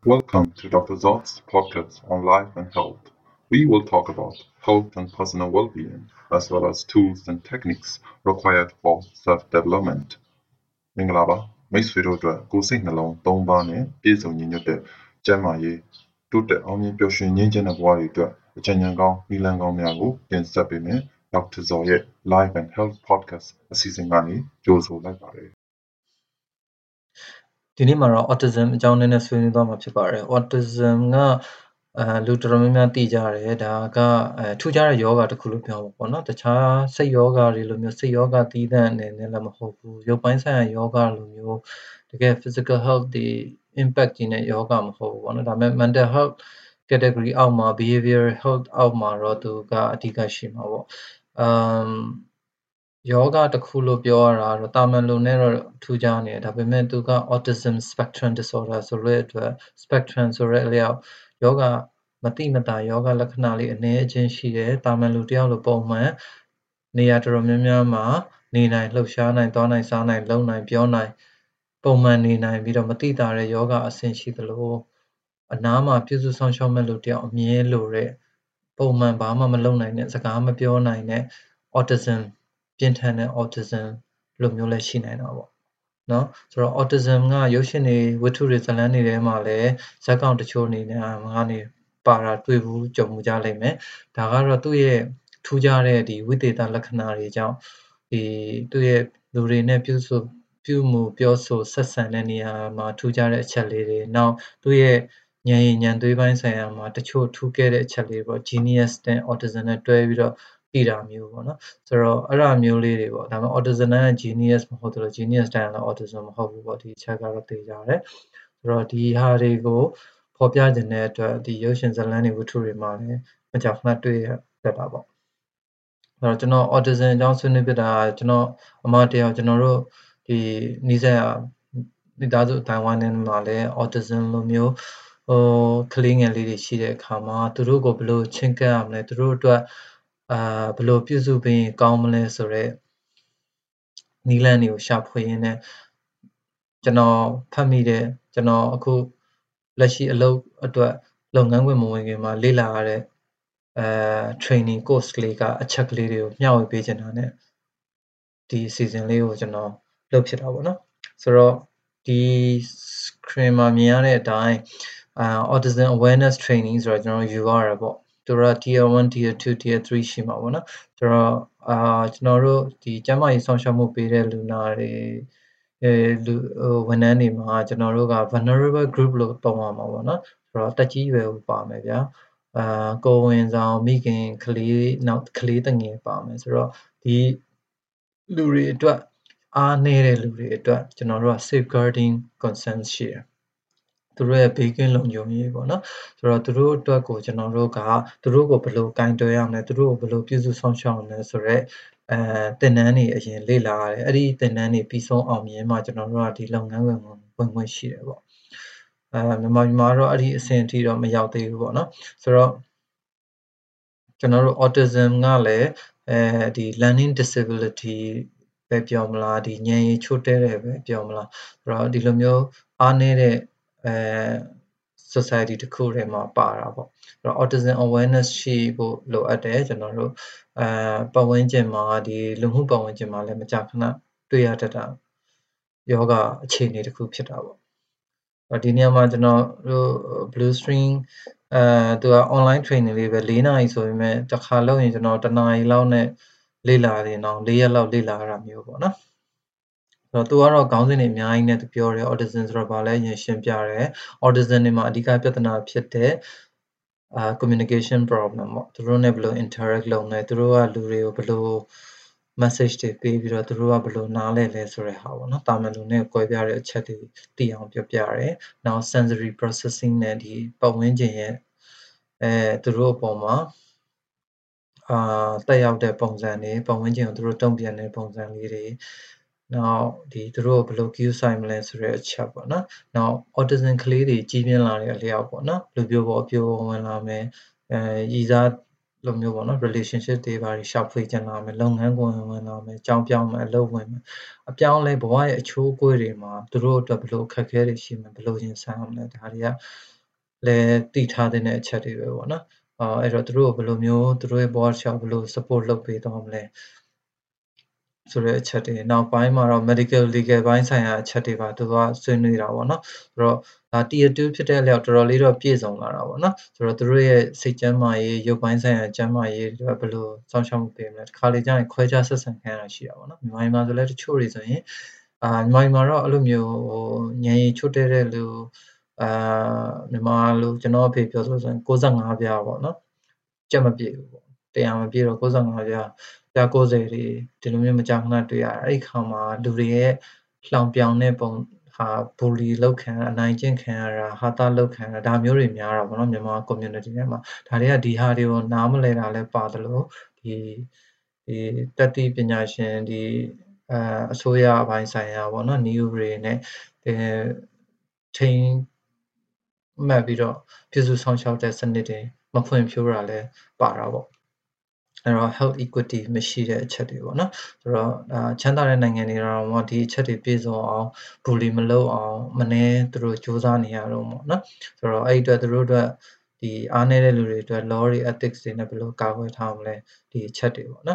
Welcome to Dr. Zot's podcast on life and health. We will talk about health and personal well-being, as well as tools and techniques required for self-development. မင်္ဂလာပါမိတ်ဆွေတို့အတွက်ကိုယ်စိတ်နှလုံး၃ပါးနဲ့ပြည့်စုံညီညွတ်တဲ့ကျန်းမာရေးတိုးတက်အောင်မြင်ပျော်ရွှင်ငြိမ်းချမ်းတဲ့ဘဝတွေအတွက်အကြံဉာဏ်ကောင်းနည်းလမ်းကောင်းများကိုတင်ဆက်ပေးမယ် Dr. Zor ရဲ့ Life and Health Podcast အစီအစဉ်ကနေကြိုဆိုလိုက်ပါတယ်ဒီနေ့မှာတော့ autism အကြောင်းနည်းနည်းဆွေးနွေးသွားမှာဖြစ်ပါတယ် autism ကလူတော်တော်များများသိကြတယ်ဒါကထူးခြားတဲ့ယောဂတစ်ခုလို့ပြောမှာပေါ့နော်တခြားစိတ်ယောဂတွေလိုမျိုးစိတ်ယောဂသီးသန့်အနေနဲ့လည်းမဟုတ်ဘူးရုပ်ပိုင်းဆိုင်ရာယောဂလိုမျိုးတကယ် physical health တွေ impact ကြီးနဲ့ယောဂမဟုတ်ဘူးပေါ့နော်ဒါပေမဲ့ mental health category အောက်မှာ behavioral health အောက်မှာတော့သူကအဓိကရှိမှာပေါ့ယောဂတစ်ခုလို့ပြောရတာတော့တာမန်လူနဲ့တော့ထူးခြားနေတယ်ဒါပေမဲ့သူက autism spectrum disorder ဆိုတဲ့အတွက် spectrum ဆိုတဲ့အလျောက်ယောဂမတိမတာယောဂလက္ခဏာလေးအနည်းအချင်းရှိတယ်တာမန်လူတစ်ယောက်လိုပုံမှန်နေရာတော်တော်များများမှာနေနိုင်လှုပ်ရှားနိုင်သွားနိုင်စားနိုင်လုံနိုင်ပြောနိုင်ပုံမှန်နေနိုင်ပြီးတော့မတိတာတဲ့ယောဂအဆင့်ရှိသလိုအနားမှာပြုစုဆောင်ရှောက်မဲ့လူတစ်ယောက်အမြဲလိုတဲ့ပုံမှန်ဘာမှမလုပ်နိုင်တဲ့စကားမပြောနိုင်တဲ့ autism ပြင်းထန်တဲ့ autism လိုမျိုးလည်းရှိနိုင်တာပေါ့နော်ဆိုတော့ autism ကရုပ်ရှင်တွေဝတ္ထုတွေဇာတ်လမ်းတွေထဲမှာလည်းဇာတ်ကောင်တချို့အနေနဲ့ကနေပါတာတွေ့ဘူးကြုံမှုကြလိမ့်မယ်ဒါကတော့သူ့ရဲ့ထူးခြားတဲ့ဒီဝိသေသလက္ခဏာတွေကြောင့်ဒီသူ့ရဲ့လူတွေနဲ့ပြုမှုပြောဆိုဆက်ဆံတဲ့နေရာမှာထူးခြားတဲ့အချက်လေးတွေနောက်သူ့ရဲ့ဉာဏ်ရည်ဉာဏ်သွေးပိုင်းဆိုင်ရာမှာတချို့ထူးခဲ့တဲ့အချက်လေးပေါ့ genius နဲ့ autism နဲ့တွဲပြီးတော့သိတာမျိုးပေါ့နော်ဆိုတော့အဲ့ဒါမျိုးလေးတွေပေါ့ဒါပေမဲ့ autism နဲ့ genius မဟုတ်တော့ genius တိုင်းလည်း autism မဟုတ်ဘူးပေါ့ဒီအချက်ကတော့သိကြတယ်ဆိုတော့ဒီဟာတွေကိုဖော်ပြခြင်းတဲ့အတွက်ဒီရုပ်ရှင်ဇာတ်လမ်းတွေဝတ္ထုတွေမှာလည်းမကြာခဏတွေ့ရတတ်တာပေါ့အဲ့တော့ကျွန်တော် autism အကြောင်းဆွေးနွေးပြတာကျွန်တော်အမတယောက်ကျွန်တော်တို့ဒီနီးစပ်ရာမိသားစုအတိုင်းဝိုင်းထဲမှာလည်း autism လိုမျိုးကလေးငယ်လေးတွေရှိတဲ့အခါမှာသူတို့ကိုဘယ်လိုချင့်ကပ်ရမလဲသူတို့အတွက်ဘယ်လိုပြုစုပေးရင်ကောင်းမလဲဆိုတော့နည်းလမ်းတွေကိုရှာဖွေရင်းနဲ့ကျွန်တော်ဖတ်မိတဲ့ကျွန်တော်အခုလက်ရှိအလုပ်အတွက်လုပ်ငန်းခွင်မဝင်ခင်မှာလေ့လာရတဲ့training course ကလေးကအချက်ကလေးတွေကိုမျှဝေပေးချင်တာ ਨੇ ဒီ season လေးကိုကျွန်တော်လုပ်ဖြစ်တာပေါ့နော်ဆိုတော့ဒီ screen မှာမြင်ရတဲ့အတိုင်းautism awareness training ဆိုတော့ကျွန်တော်ယူရတာပေါ့သူတို့ tier 1 tier 2 tier 3ရှိမှာပေါ့နော်ဆိုတော့ကျွန်တော်တို့ဒီကျန်းမာရေးဆောင်ရှောက်မှုပေးတဲ့လူနာတွေလူဝန်ထမ်းတွေမှာကျွန်တော်တို့က vulnerable group လို့ပုံရမှာပေါ့နော်ဆိုတော့တက်ကြီးရွယ်ကိုပါမယ်ဗျာကိုဝင်ဆောင်မိခင်ကလေးနောက်ကလေးတငယ်ပါမယ်ဆိုတော့ဒီလူတွေအတွက်အားနည်းတဲ့လူတွေအတွက်ကျွန်တော်တို့က safeguarding concern ရှိတယ်သူတို့ရဲ့ဘေးကင်းလုံခြုံရေးပေါ့နော်ဆိုတော့သူတို့အတွက်ကိုကျွန်တော်တို့ကသူတို့ကိုဘယ်လိုကင်တွယ်ရမလဲသူတို့ကိုဘယ်လိုပြုစုဆောင်ရှောက်ရမလဲဆိုတော့သင်တန်းတွေအရင်လေ့လာရတယ်အဲ့ဒီသင်တန်းတွေပြီးဆုံးအောင်မြင်မှကျွန်တော်တို့ကဒီလုပ်ငန်းဝင်ခွင့်ရှိတယ်ပေါ့မြန်မာတော့အဲ့ဒီအဆင့်အထိတော့မရောက်သေးဘူးပေါ့နော်ဆိုတော့ကျွန်တော်တို့ autism ကလည်းဒီ learning disability ပဲပြောမလားဒီဉာဏ်ရည်ချို့တဲ့တယ်ပဲပြောမလားဆိုတော့ဒီလိုမျိုးအားနည်းတဲ့society တစ်ခုထဲမှာပါတာပေါ့အဲ့တော့ autism awareness ရှိဖို့လိုအပ်တယ်ကျွန်တော်တို့ပတ်ဝန်းကျင်မှာဒီလူမှုပတ်ဝန်းကျင်မှာလည်းမကြာခဏတွေ့ရတတ်တာယောဂအခြေအနေတစ်ခုဖြစ်တာပေါ့ဒီနေရာမှာကျွန်တော်တို့ blue string သူက online training လေးပဲ4နာရီဆိုပေမဲ့တစ်ခါလုပ်ရင်ကျွန်တော်1နာရီလောက်နဲ့လေ့လာရင်တော့4ရက်လောက်လေ့လာရတာမျိုးပေါ့နော်ဆိုတော့သူကတော့ခေါင်းစဉ်တွေအများကြီးနဲ့သူပြောတယ် autism ဆိုတော့ဗာလဲရင်ရှင်းပြတယ် autism တွေမှာအဓိကပြဿနာဖြစ်တဲ့communication problem ပေါ့သူတို့နဲ့ဘယ်လို interact လုပ်လဲသူတို့ကလူတွေကိုဘယ်လို message တွေပေးပြီးတော့သူတို့ကဘယ်လိုနားလဲလဲဆိုတဲ့ဟာပေါ့နော်တာမန်လူနဲ့ကွဲပြားတဲ့အချက်တွေသိအောင်ပြောပြရတယ်နောက် sensory processing နဲ့ဒီပတ်ဝန်းကျင်ရဲ့သူတို့အပေါ်မှာတက်ရောက်တဲ့ပုံစံတွေပတ်ဝန်းကျင်ကိုသူတို့တုံ့ပြန်တဲ့ပုံစံလေးတွေနောက်ဒီသူတို့ဘယ်လို cue ဆိုင်မလဲဆိုတဲ့အချက်ပေါ့နော်နောက် autism ကလေးတွေကြီးပြင်းလာတဲ့အလျောက်ပေါ့နော်လူပြိုပေါ်အပြိုဝင်လာမယ်ရည်စားလိုမျိုးပေါ့နော် relationship တွေဘာတွေရှာဖွေချင်လာမယ်လုပ်ငန်းကိုဝင်လာမယ်ကြောင်းပြောင်းမယ်အလုပ်ဝင်မယ်အပြောင်းလဲဘဝရဲ့အချိုးအကွေးတွေမှာသူတို့အတွက်ဘယ်လိုအခက်အခဲတွေရှိမယ်ဘယ်လိုရင်ဆိုင်အောင်လဲဒါတွေကလည်းသိထားတဲ့အချက်တွေပဲပေါ့နော်အဲ့တော့သူတို့ကိုဘယ်လိုမျိုးသူတို့ရဲ့ဘဝတစ်လျှောက်ဘယ်လို support လုပ်ပေးသွားမလဲဆိုတဲ့အချက်တွေနောက်ပိုင်းမှာတော့ medical legal ဘိုင်းဆိုင်ရာအချက်တွေပါသူကဆွေးနွေးတာပေါ့နော်ဆိုတော့ဒါ tier 2ဖြစ်တဲ့အလျောက်တော်တော်လေးတော့ပြည့်စုံလာတာပေါ့နော်ဆိုတော့သူတို့ရဲ့စိတ်ကျန်းမာရေးရုပ်ပိုင်းဆိုင်ရာကျန်းမာရေးတွေဘယ်လိုစောင့်ရှောက်မှုပေးမလဲတစ်ခါလေကြာရင်ခွဲခြားဆက်ဆံခံရတာရှိတာပေါ့နော်မြန်မာဆိုလည်းတချို့တွေဆိုရင်မြန်မာတော့အဲ့လိုမျိုးဟိုညင်ရီချွတ်တဲ့လူမြန်မာလိုကျွန်တော်အဖေပြောဆိုရင်65ပြားပေါ့နော်ကြက်မပြည့်ဘူးပေါ့100မပြည့်တော့65ပြားပြား90တွေဒီလိုမျိုးမကြာခဏတွေ့ရတယ်အဲ့ဒီခါမှာလူတွေရဲ့လှောင်ပြောင်တဲ့ပုံဟာဘူလီလောက်ခံအနိုင်ကျင့်ခံရတာဟာတာလောက်ခံရတာဒါမျိုးတွေများတာပေါ့နော်မြန်မာ community ထဲမှာဒါတွေကဒီဟာတွေကိုနားမလည်တာလည်းပါတယ်လို့ဒီတတိပညာရှင်ဒီအစိုးရအပိုင်းဆိုင်ရာပေါ့နော် new တွေနဲ့ချိန်မှတ်ပြီးတော့ပြည်စုဆောင်ရှောက်တဲ့စနစ်တွေမဖွံ့ဖြိုးတာလည်းပါတာပေါ့အဲ့တော့ health equity မရှိတဲ့အချက်တွေပေါ့နော်ဆိုတော့ချမ်းသာတဲ့နိုင်ငံတွေတော့ဒီအချက်တွေပြည့်စုံအောင်ဘူလီမလုပ်အောင်မနှဲသူတို့စူးစမ်းနေရတော့ပေါ့နော်ဆိုတော့အဲ့အတွက်သူတို့အတွက်ဒီအားနည်းတဲ့လူတွေအတွက် law တွေ ethics တွေနဲ့ဘယ်လိုကာကွယ်ထားမလဲဒီအချက်တွေပေါ့နော်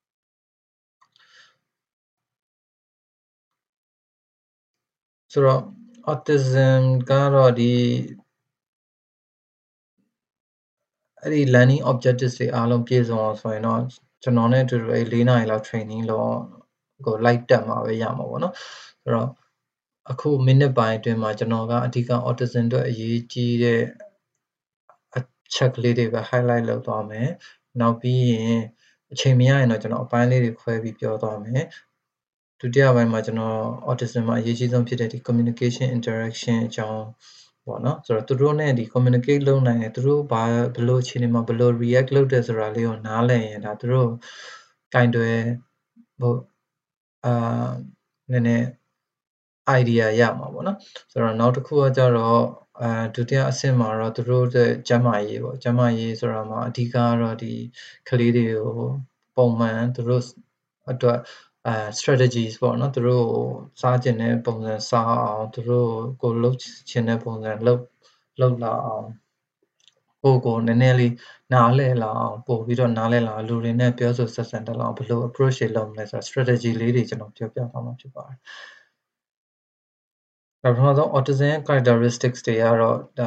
ဆိုတော့ autism ကတော့ဒီအဲ့ဒီ learning objectives တွေအားလုံးပြည့်စုံအောင်ဆိုရင်တော့ကျွန်တော်နဲ့အတူတူ4နာရီလောက် training လုပ်ကိုလိုက်တက်မှာပဲရမှာပေါ့နော်ဆိုတော့အခုမိနစ်ပိုင်းအတွင်းမှာကျွန်တော်ကအဓိက autism အတွက်အရေးကြီးတဲ့အချက်ကလေးတွေပဲ highlight လုပ်သွားမယ်နောက်ပြီးရင်အချိန်မရရင်တော့ကျွန်တော်အပိုင်းလေးတွေခွဲပြီးပြောသွားမယ်ဒုတိယပိုင်းမှာကျွန်တော် autism မှာအရေးကြီးဆုံးဖြစ်တဲ့ဒီ communication interaction အကြောင်းပေါ့နော်ဆိုတော့သူတို့နဲ့ဒီ communicate လုပ်နိုင်တယ်သူတို့ဘယ်လိုအခြေအနေမှာဘယ်လို react လုပ်တယ်ဆိုတာလေးကိုနားလည်ရင်ဒါသူတို့ကင်တွယ်ဖို့နည်းနည်း idea ရမှာပေါ့နော်ဆိုတော့နောက်တစ်ခုကကြတော့ဒုတိယအဆင့်မှာတော့သူတို့ရဲ့ကျန်းမာရေးပေါ့ကျန်းမာရေးဆိုတာမှာအဓိကကတော့ဒီကလေးတွေကိုပုံမှန်သူတို့အတွက်strategies ပေါ့နော်သူတို့စားကျင်တဲ့ပုံစံစားအောင်သူတို့ကိုလှုပ်ချင်တဲ့ပုံစံလှုပ်လာအောင်ကိုနည်းနည်းလေးနားလည်လာအောင်ပို့ပြီးတော့နားလည်လာလူတွေနဲ့ပြောဆိုဆက်ဆံတတ်အောင်ဘယ်လို approach တွေလုပ်မလဲဆိုတော့ strategy လေးတွေကျွန်တော်ပြောပြသွားမှာဖြစ်ပါတယ်ပထမဆုံး autism ရဲ့ characteristics တွေကတော့ဒါ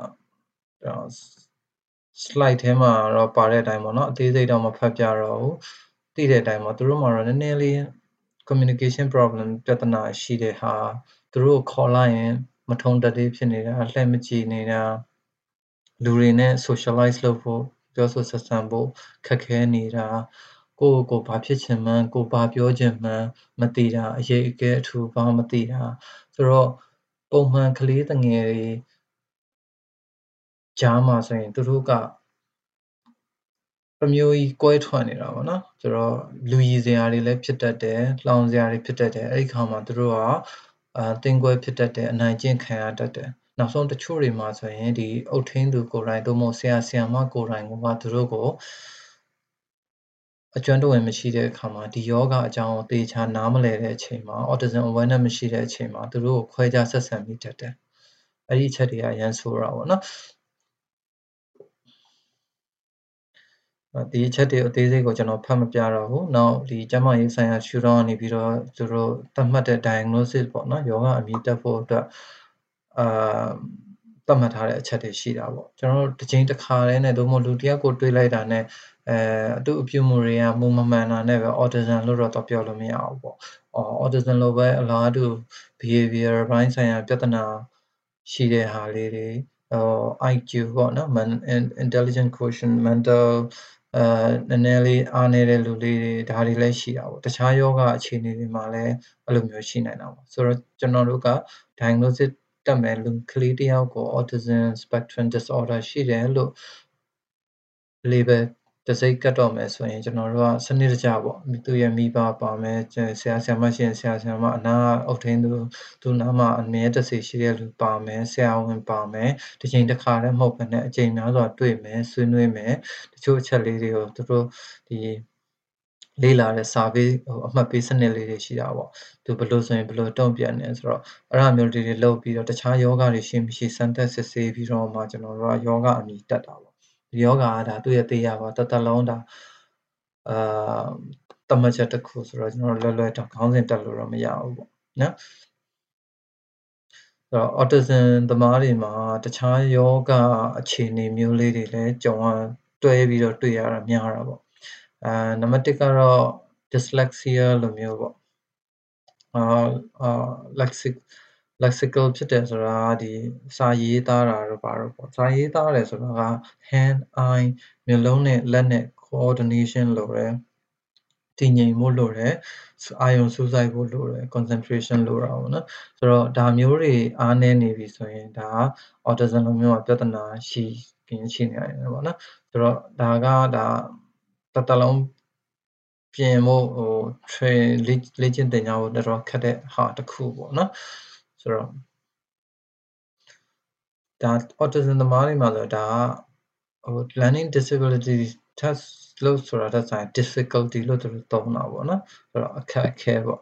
slide ထဲမှာတော့ပါတဲ့အတိုင်းပေါ့နော်အသေးစိတ်တော့မဖတ်ပြတော့ဘူးသိတဲ့အတိုင်းပေါ့သူတို့မှာတော့နည်းနည်းလေး communication problem ပြဿနာရှိတဲ့ဟာသူတို့ခေါ်လိုက်ရင်မထုံတတ်သေးဖြစ်နေတာလှည့်မကြည့်နေတာလူတွေနဲ့ socialize လုပ်ဖို့ပြောဆိုဆက်ဆံဖို့ခက်ခဲနေတာကိုဘာဖြစ်ချင်မှန်းကိုဘာပြောချင်မှန်းမသိတာအရေးအကဲအထူဘာမသိတာဆိုတော့ပုံမှန်ကလေးတငယ်တွေကြားမှာဆိုရင်သူတို့ကတစ်မျိုးကြီးကွဲထွက်နေတာပေါ့နော်ဆိုတော့လူရည်စရာတွေလည်းဖြစ်တတ်တယ်လှောင်စရာတွေဖြစ်တတ်တယ်အဲ့ဒီခါမှာသူတို့ကတင်းကွဲဖြစ်တတ်တယ်အနိုင်ကျင့်ခံရတတ်တယ်နောက်ဆုံးတချို့တွေမှာဆိုရင်ဒီအုတ်ထင်းသူကိုယ်တိုင်သို့မဟုတ်ဆရာဆရာမကိုယ်တိုင်ကသူတို့ကိုအကျွမ်းတဝင်မရှိတဲ့အခါမှာဒီယောဂအကြောင်းကိုသေချာနားမလည်တဲ့အချိန်မှာ autism awareness မရှိတဲ့အချိန်မှာသူတို့ကိုခွဲခြားဆက်ဆံမိတတ်တယ်အဲ့ဒီအချက်တွေကအရင်ဆိုတာပေါ့နော်ဒီအချက်တွေအသေးစိတ်ကိုကျွန်တော်ဖတ်မပြတော့ဘူး။နောက်ဒီကျန်းမာရေးဆိုင်ရာရှုထောင့်ကနေပြီးတော့သူတို့သတ်မှတ်တဲ့ diagnosis ပေါ့နော်ယောဂအမည်တက်ဖို့အတွက်သတ်မှတ်ထားတဲ့အချက်တွေရှိတာပေါ့ကျွန်တော်တို့တစ်ချိန်တစ်ခါတည်းနဲ့သို့မဟုတ်လူတစ်ယောက်ကိုတွေးလိုက်တာနဲ့အတူအပြုမှုတွေကမူမမှန်တာနဲ့ပဲ autism လို့တော့ပြောလို့မရဘူးပေါ့autism လို့ပဲအလားတူ behavior ဘိုင်းဆိုင်ရာပြဿနာရှိတဲ့ဟာလေးတွေIQ ပေါ့နော် intelligent quotient mental နည်းနည်းလေးအားနည်းတဲ့လူလေးတွေဒါတွေလည်းရှိတာပေါ့တခြားယောဂအခြေအနေတွေမှာလည်းအဲ့လိုမျိုးရှိနိုင်တာပေါ့ဆိုတော့ကျွန်တော်တို့က diagnosis တက်မယ်လူကလေးတစ်ယောက်ကို autism spectrum disorder ရှိတယ်လို့ label တစိတ်ကတ်တော့မယ်ဆိုရင်ကျွန်တော်တို့ကစနစ်တကျပေါ့သူရဲ့မိဘပါမယ်ဆရာဆရာမရှင်ဆရာဆရာမအနာအုပ်ထင်းသူနားမှာအမြဲတစေရှိတဲ့လူပါမယ်ဆရာဝန်ပါမယ်တစ်ချိန်တစ်ခါတည်းမဟုတ်ဘဲနဲ့အချိန်များစွာတွေ့မယ်ဆွေးနွေးမယ်တချို့အချက်လေးတွေကိုသူတို့ဒီလေ့လာတဲ့ survey အမှတ်ပေးစနစ်လေးတွေရှိတာပေါ့သူဘယ်လိုဆိုရင်ဘယ်လိုတုံ့ပြန်နေဆိုတော့အဲ့ဒါမျိုးတွေလုပ်ပြီးတော့တခြားယောဂတွေရှိမရှိစမ်းသပ်စစ်ဆေးပြီးတော့မှကျွန်တော်တို့ကယောဂအမည်တက်တာပေါ့ဒီယောဂကဒါသူ့ရဲ့တရားပါတလုံးဒါတမချက်တစ်ခုဆိုတော့ကျွန်တော်လွယ်တော့ခေါင်းစဉ်တက်လို့တော့မရဘူးပေါ့နော်ဆိုတော့ autism သမားတွေမှာတခြားယောဂအခြေအနေမျိုးလေးတွေလည်းကြုံရတွဲပြီးတော့တွေ့ရတာများတာပေါ့နံပါတ်1ကတော့ dyslexia လိုမျိုးပေါ့lexical ဖြစ်တယ်ဆိုတာဒီစာရေးသားတာတော့ပါတော့ပေါ့စာရေးသားတယ်ဆိုတာက hand eye မျက်လုံးနဲ့လက်နဲ့ coordination လိုတယ်တည်ငြိမ်ဖို့လိုတယ်အာယုံစူးစိုက်ဖို့လိုတယ် concentration လိုတာပေါ့နော်ဆိုတော့ဒါမျိုးတွေအားနည်းနေပြီဆိုရင်ဒါ autism လိုမျိုးပြဿနာရှိနေရတယ်ပေါ့နော်ဆိုတော့ဒါကတလုံးပြင်ဖို့train လေ့ကျင့်သင်ကြားဖို့တော်တော်ခက်တဲ့ဟာတစ်ခုပေါ့နော်ဆိုတော့ဒါ autism သမားတွေမှာဆိုဒါကlearning disability test လို့ဆိုတာတက်ဆိုင် difficulty လို့သူတို့သုံးတာပေါ့နော်ဆိုတော့အခက်အခဲပေါ့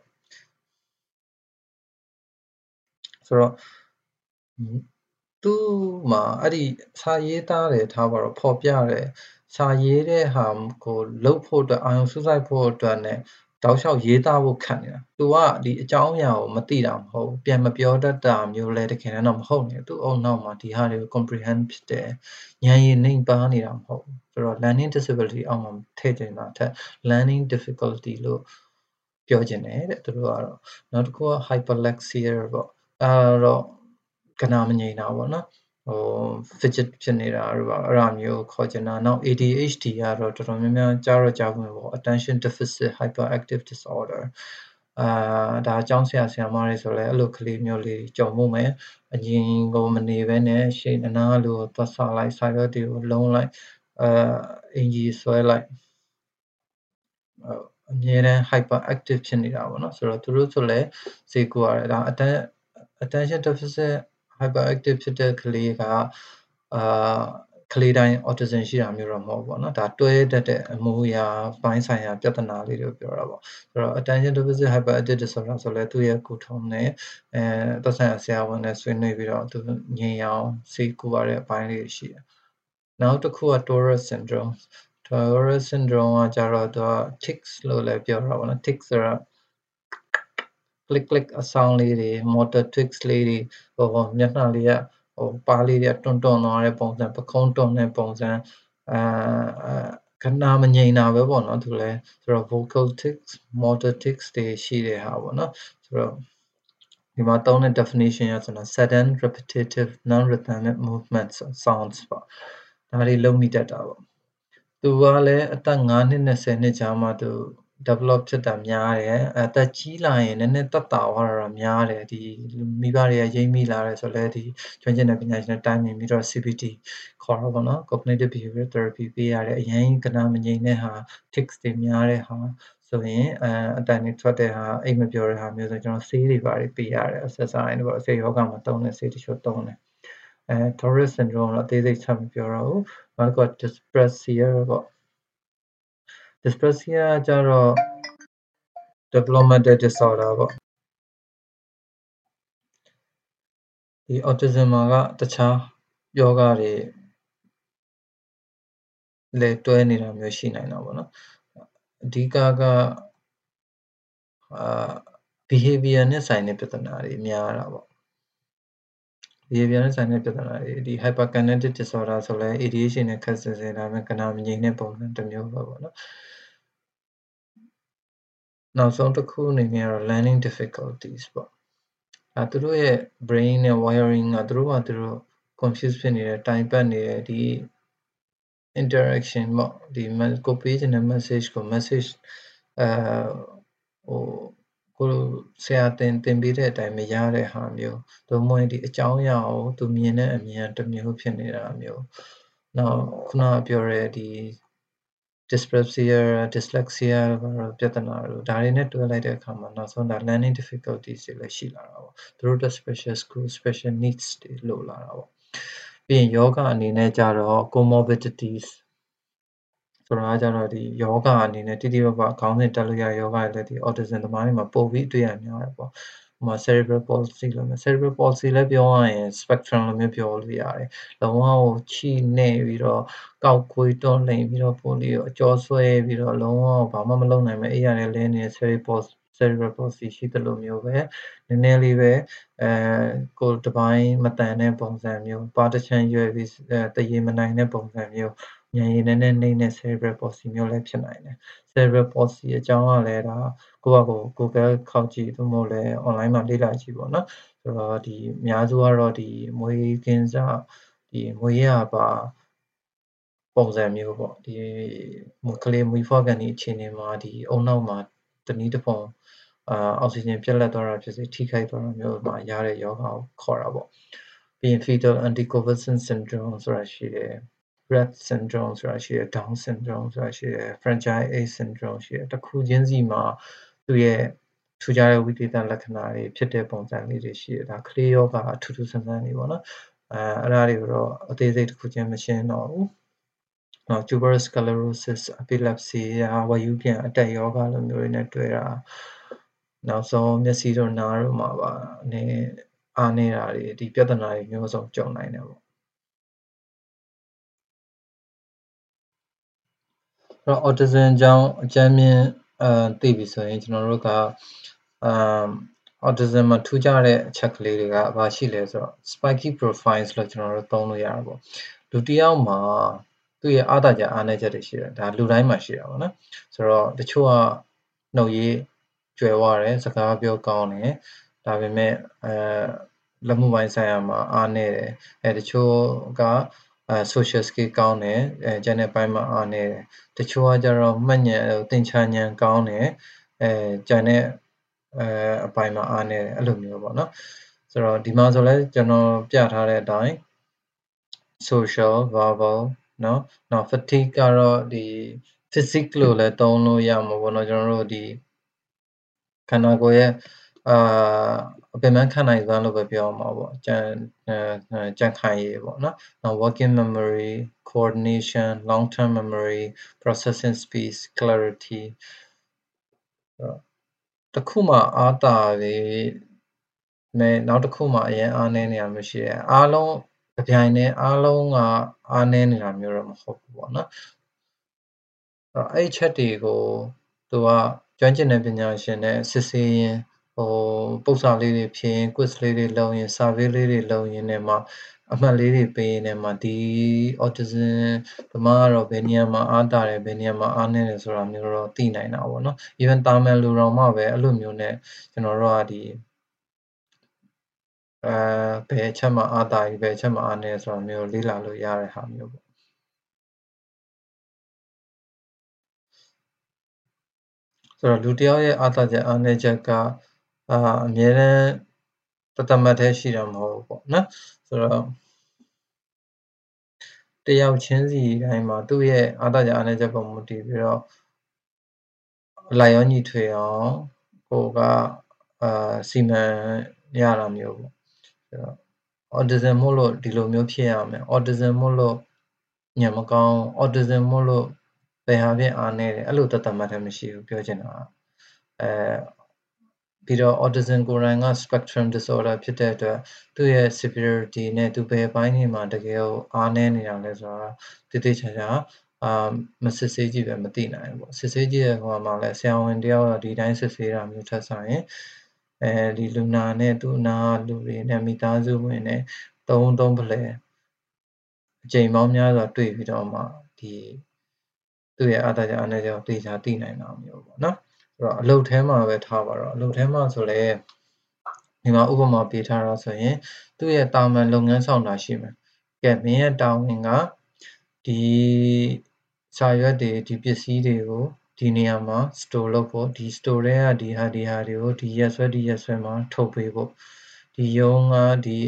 ဆိုတော့သူ့မှာအဲ့ဒီစာရေးသားတယ်ထားပါတော့ဖော်ပြတယ်စာရေးတဲ့ဟာကိုလှုပ်ဖို့အတွက်အာရုံစူးစိုက်ဖို့အတွက် ਨੇ တောက်လျှောက်ရေးသားဖို့ခက်နေတာသူကဒီအကြောင်းအရာကိုမသိတာမဟုတ်ပြန်မပြောတတ်တာမျိုးလဲတကယ်တော့မဟုတ်နေသူအုံနောက်မှာဒီဟာတွေကို comprehend ဖြစ်တယ်ဉာဏ်ရည်နှိမ်ပါနေတာမဟုတ်ဘူးဆိုတော့ learning disability အောက်မှာထည့်ချင်တာထက် learning difficulty လို့ပြောချင်တယ်တဲ့သူတို့ကတော့နောက်တစ်ခုက hyperlexia ပေါ့အဲ့တော့ကနာမငြိမ်တာပေါ့နော်fidget ဖြစ်နေတာတို့ပါအဲ့ဒါမျိုးခေါ်ချင်တာနောက် ADHD ကတော့တော်တော်များများကြားဖို့ပေါ့ attention deficit hyperactive disorder ဒါအကြောင်းဆရာမတွေဆိုလဲအဲ့လိုကလေးမျိုးလေးကြုံမှုမယ်အရင်ကိုမနေဘဲနဲ့ရှေ့အနားလိုသွားဆလိုက်ဆိုင်ရွက်တွေကိုလုံးလိုက်အင်ကြီးဆွဲလိုက်အမြဲတမ်း hyperactive ဖြစ်နေတာပေါ့နော်ဆိုတော့သူတို့ဆိုလဲဈေးကူရတယ်ဒါ attention deficit hyperactive ဖြစ်တဲ့ကလေးကကလေးတိုင်း autism ရှိတာမျိုးတော့မဟုတ်ဘူးပေါ့နော်ဒါတွဲတတ်တဲ့အမူအရာပိုင်းဆိုင်ရာပြဿနာလေးတွေကိုပြောတာပေါ့ဆိုတော့ attention deficit hyperactive disorder ဆိုလဲသူ့ရဲ့ကုထုံးနဲ့သက်ဆိုင်ရာဆရာဝန်နဲ့ဆွေးနွေးပြီးတော့သူငြိမ်အောင်စိတ်ကူရတဲ့အပိုင်းလေးရှိတယ်နောက်တစ်ခုက Tourette syndrome Tourette syndrome ကကြတော့သူက tics လို့လည်းပြောတာပေါ့နော် tics ဆိုတာ click အဆောင်လေးတွေ motor tics လေးတွေမျက်နှာလေးကပါးလေးတွေတွန်းသွားတဲ့ပုံစံပခုံးတွန်းတဲ့ပုံစံခဏမငြိမ်တာပဲပေါ့နော်သူလည်းဆိုတော့ vocal tics motor tics တွေရှိတဲ့ဟာပေါ့နော်ဆိုတော့ဒီမှာသုံးတဲ့ definition ရဆိုတော့ sudden repetitive non-rhythmic movements sounds ပေါ့ဒါတွေလုံးမိတတ်တာပေါ့သူကလည်းအသက်9နှစ်နဲ့10နှစ်ကြားမှာသူ develop ဖြစ်တာများတယ်အသက်ကြီးလာရင်နည်းနည်းသက်သာသွားတာတော့များတယ်ဒီမိဘတွေကရိပ်မိလာတယ်ဆိုလဲဒီကျွမ်းကျင်တဲ့ပညာရှင်တွေတိုင်ပင်ပြီးတော့ CBT ခေါ်တော့ပေါ့နော် cognitive behavior therapy ပေးရတယ်အရင်ကနာမငြိမ်တဲ့ဟာ tics တွေများတဲ့ဟာဆိုရင်အတန်တွေထွက်တဲ့ဟာအိမ်မပြောတဲ့ဟာမျိုးဆိုကျွန်တော်ဆေးတွေပါပေးရတယ် SSRI တို့ဆေးယောဂမှာသုံးတဲ့ဆေးတချို့သုံးတယ်Tourette syndrome တော့အသေးစိတ်ဆက်မပြောတော့ဘူးနောက်က dyspraxia ပေါ့ dyspraxia ကျတော့ developmental disorder ပေါ့ဒီ autism မှာကတခြားယောဂတွေလည်းတွဲနေတာမျိုးရှိနိုင်တာပေါ့နော်အဓိကbehavior နဲ့ဆိုင်တဲ့ပြဿနာတွေများတာပေါ့ behavior နဲ့ဆိုင်တဲ့ပြဿနာတွေဒီ hyperkinetic disorder ဆိုလဲ ADHD နဲ့ခက်စဲဒါပေမဲ့ကနာမငြိမ်တဲ့ပုံစံတစ်မျိုးပဲပေါ့နော်နောက်ဆုံးတစ်ခုအနေနဲ့ကတော့ learning difficulties ပေါ့သူတို့ရဲ့ brain နဲ့ wiring ကသူတို့ confuse ဖြစ်နေတယ်တိုင်ပတ်နေတယ်ဒီ interaction ပေါ့ဒီကိုပေးချင်တဲ့ message ကို message ကိုဆရာတင်ပေးတဲ့အတိုင်းမရတဲ့ဟာမျိုးသို့မဟုတ်ဒီအကြောင်းအရာကိုသူမြင်တဲ့အမြင်တစ်မျိုးဖြစ်နေတာမျိုးနောက်ခုနပြောတဲ့ဒီ dyspraxia dyslexia ပြဿနာတို့ဒါတွေနဲ့တွဲလိုက်တဲ့အခါမှာနောက်ဆုံးဒါ learning difficulties တွေလည်းရှိလာတာပေါ့သူတို့ special school special needs တွေလိုလာတာပေါ့ပြီးရင်ယောဂအနေနဲ့ကြတော့ comorbidities ဆိုတာကကြတော့ဒီယောဂအနေနဲ့တိတိပပခေါင်းစဉ်တက်လို့ရယောဂတွေလည်းဒီ autism သမားတွေမှာပိုပြီးတွေ့ရများတယ်ပေါ့ဟိုမှာ cerebral palsy လို့မျိုး cerebral palsy လည်းပြောရရင် spectrum လို့မျိုးပြောလို့ရတယ်လုံးဝကိုချိနေပြီးတော့ကောက်ခွေးတွန်းလိန်ပြီးတော့ပိုလီကိုအကျော်ဆွဲပြီးတော့လုံးဝဘာမှမလုပ်နိုင်မဲ့အဲ့ရတယ်လဲနေတဲ့ cerebral palsy ရှိသလိုမျိုးပဲနည်းနည်းလေးပဲကိုယ်တစ်ပိုင်းမတန်တဲ့ပုံစံမျိုးပါတချမ်းရွယ်ပြီးတရေမနိုင်တဲ့ပုံစံမျိုးဉာဏ်ရည်နည်းနည်းနှိမ့်တဲ့ cerebral palsy မျိုးလည်းဖြစ်နိုင်တယ် cerebral palsy အကြောင်းကလည်းဒါကိုယ့်ဘာကို Google ခောက်ကြည့်သို့မဟုတ်လည်း online မှာလေ့လာကြည့်ပေါ့နော်ဆိုတော့ဒီအများစုကတော့ဒီမွေးကင်းစဒီမွေးရပါပုံစံမျိုးပေါ့ဒီကလေးမွေးဖွားကန်ဒီအခြေအနေမှာဒီအုံနောက်မှာတနည်းတစ်ပုံအောက်ဆီဂျင်ပြတ်လတ်သွားတာဖြစ်စေထိခိုက်သွားတာမျိုးမှာရတဲ့ယောဂကိုခေါ်တာပေါ့ပြီးရင် fetal anticonvulsant syndrome ဆိုတာရှိတယ် Rett syndrome ဆိုတာရှိတယ် Down syndrome ဆိုတာရှိတယ် Fragile X syndrome ရှိတယ်တစ်ခုချင်းစီမှာသူ့ရဲ့ထူးခြားတဲ့ဝိသေသလက္ခဏာတွေဖြစ်တဲ့ပုံစံလေးတွေရှိတယ်ဒါကလေးယောဂအထူးထူးဆန်းဆန်းတွေပေါ့နော်အဲ့ဒါတွေကိုတော့အသေးစိတ်တစ်ခုချင်းမရှင်းတော့ဘူးtuberous sclerosis epilepsy ဝါယူပြန်အတက်ယောဂလိုမျိုးတွေနဲ့တွေ့တာနောက်ဆုံးမျက်စိတို့နားတို့မှာပါအားနေတာတွေဒီပြဿနာတွေမျိုးစုံကြုံနိုင်တယ်ပေါ့အဲ့တော့ autism အကြောင်းအကြမ်းမြင်သိပြီဆိုရင်ကျွန်တော်တို့ကautism မှာထူးခြားတဲ့အချက်ကလေးတွေကဘာရှိလဲဆိုတော့ spiky profiles လို့ကျွန်တော်တို့သုံးလို့ရတာပေါ့လူတစ်ယောက်မှာသူ့ရဲ့အားသာချက်အားနည်းချက်တွေရှိတယ်ဒါလူတိုင်းမှာရှိတာပေါ့နော်ဆိုတော့တချို့ကနှုတ်ရည်ကျွယ်ဝတယ်စကားပြောကောင်းတယ်ဒါပေမဲ့လက်မှုပိုင်းဆိုင်ရာမှာအားနည်းတယ်တချို့ကsocial skill ကောင်းတယ်ကျန်တဲ့ဘက်မှာအားနည်းတယ်တချို့ကကျတော့မှတ်ဉာဏ်သင်္ချာဉာဏ်ကောင်းတယ်ကျန်တဲ့အပိုင်းမှာအားနည်းတယ်အဲ့လိုမျိုးပေါ့နော်ဆိုတော့ဒီမှာဆိုလဲကျွန်တော်ပြထားတဲ့အတိုင်း social verbal เนาะနောက် fatigue ကတော့ဒီ physique လို့လည်းသုံးလို့ရမှာပေါ့နော်ကျွန်တော်တို့ဒီခန္ဓာကိုယ်ရဲ့အပင်ပန်းခံနိုင်စွမ်းလို့ပဲပြောမှာပေါ့ကြံ့ခိုင်ရေးပေါ့နော်နောက် working memory coordination long term memory processing speed clarity တစ်ခုမှအားတာတွေနဲ့နောက်တစ်ခုမှအရင်အားနည်းနေတာမျိုးရှိတယ်အားလုံးအပြိုင်နဲ့အားလုံးကအားနည်းနေတာမျိုးတော့မဟုတ်ဘူးပေါ့နော်အဲ့ချက်တွေကိုသူကကျွမ်းကျင်တဲ့ပညာရှင်နဲ့စစ်ဆေးရင်ပု္ပ္ပစာလေးတွေဖြေရင် quiz လေးတွေလုပ်ရင် survey လေးတွေလုပ်ရင်လည်းမှအမှတ်လေးတွေပေးရင်လည်းမှဒီ autism ဓမ္မကတော့ဘယ်နေရာမှာအားတာတယ်ဘယ်နေရာမှာအားနည်းတယ်ဆိုတာမျိုးတော့သိနိုင်တာပေါ့နော် even တာမန်လူတော်မှပဲအဲ့လိုမျိုးနဲ့ကျွန်တော်တို့ကဒီဘယ်အချက်မှာအားတာကြီးဘယ်အချက်မှာအားနည်းဆိုတာမျိုးလေ့လာလို့ရတဲ့ဟာမျိုးပေါ့ဆိုတော့လူတစ်ယောက်ရဲ့အားတာချက်အားနည်းချက်ကအမြဲတမ်းတသမတ်တည်းရှိတာမဟုတ်ဘူးပေါ့နော်ဆိုတော့တယောက်ချင်းစီတိုင်းမှာသူ့ရဲ့အားတာချက်အားနည်းချက်ပုံမူတည်ပြီးတော့လိုက်ရောညီထွေအောင်ကိုကစီမံရတာမျိုးပေါ့ဆိုတော့ autism မို့လို့ဒီလိုမျိုးဖြစ်ရမယ် autism မို့လို့ညံမကောင်း autism မို့လို့ဘယ်ဟာဖြင့်အားနည်းတယ်အဲ့လိုတသမတ်တည်းမရှိဘူးပြောချင်တာပြီးတော့ autism ကိုယ်တိုင်က spectrum disorder ဖြစ်တဲ့အတွက်သူ့ရဲ့ severity နဲ့သူဘယ်ပိုင်းတွေမှာတကယ်ကိုအားနည်းနေတာလဲဆိုတာတိတိကျကျမစစ်ဆေးကြည့်ပဲမသိနိုင်ဘူးပေါ့စစ်ဆေးကြည့်တဲ့ဟိုမှာလည်းဆရာဝန်တယောက်ကဒီတိုင်းစစ်ဆေးတာမျိုးထက်ဆိုင်ရင်ဒီလူနာနဲ့သူ့နာလူတွေနဲ့မိသားစုဝင်နဲ့သုံးပလဲအချိန်ပေါင်းများစွာတွေ့ပြီးတော့မှဒီသူ့ရဲ့အားသာချက်အားနည်းချက်ကိုသိချာသိနိုင်တာမျိုးပေါ့နော်ဆိုတော့အလုပ်ထဲမှာပဲထားပါတော့အလုပ်ထဲမှာဆိုလဲဒီမှာဥပမာပေးထားတာဆိုရင်သူ့ရဲ့တာမန်လုပ်ငန်းဆောင်တာရှိမယ်ကဲမင်းရဲ့တာဝန်ကဒီစာရွက်တွေဒီပစ္စည်းတွေကိုဒီနေရာမှာ store လုပ်ဖို့ဒီ store တွေကဒီဟာတွေကိုဒီရက်စွဲမှာထုတ်ပေးဖို့ဒီရုံးကဒီ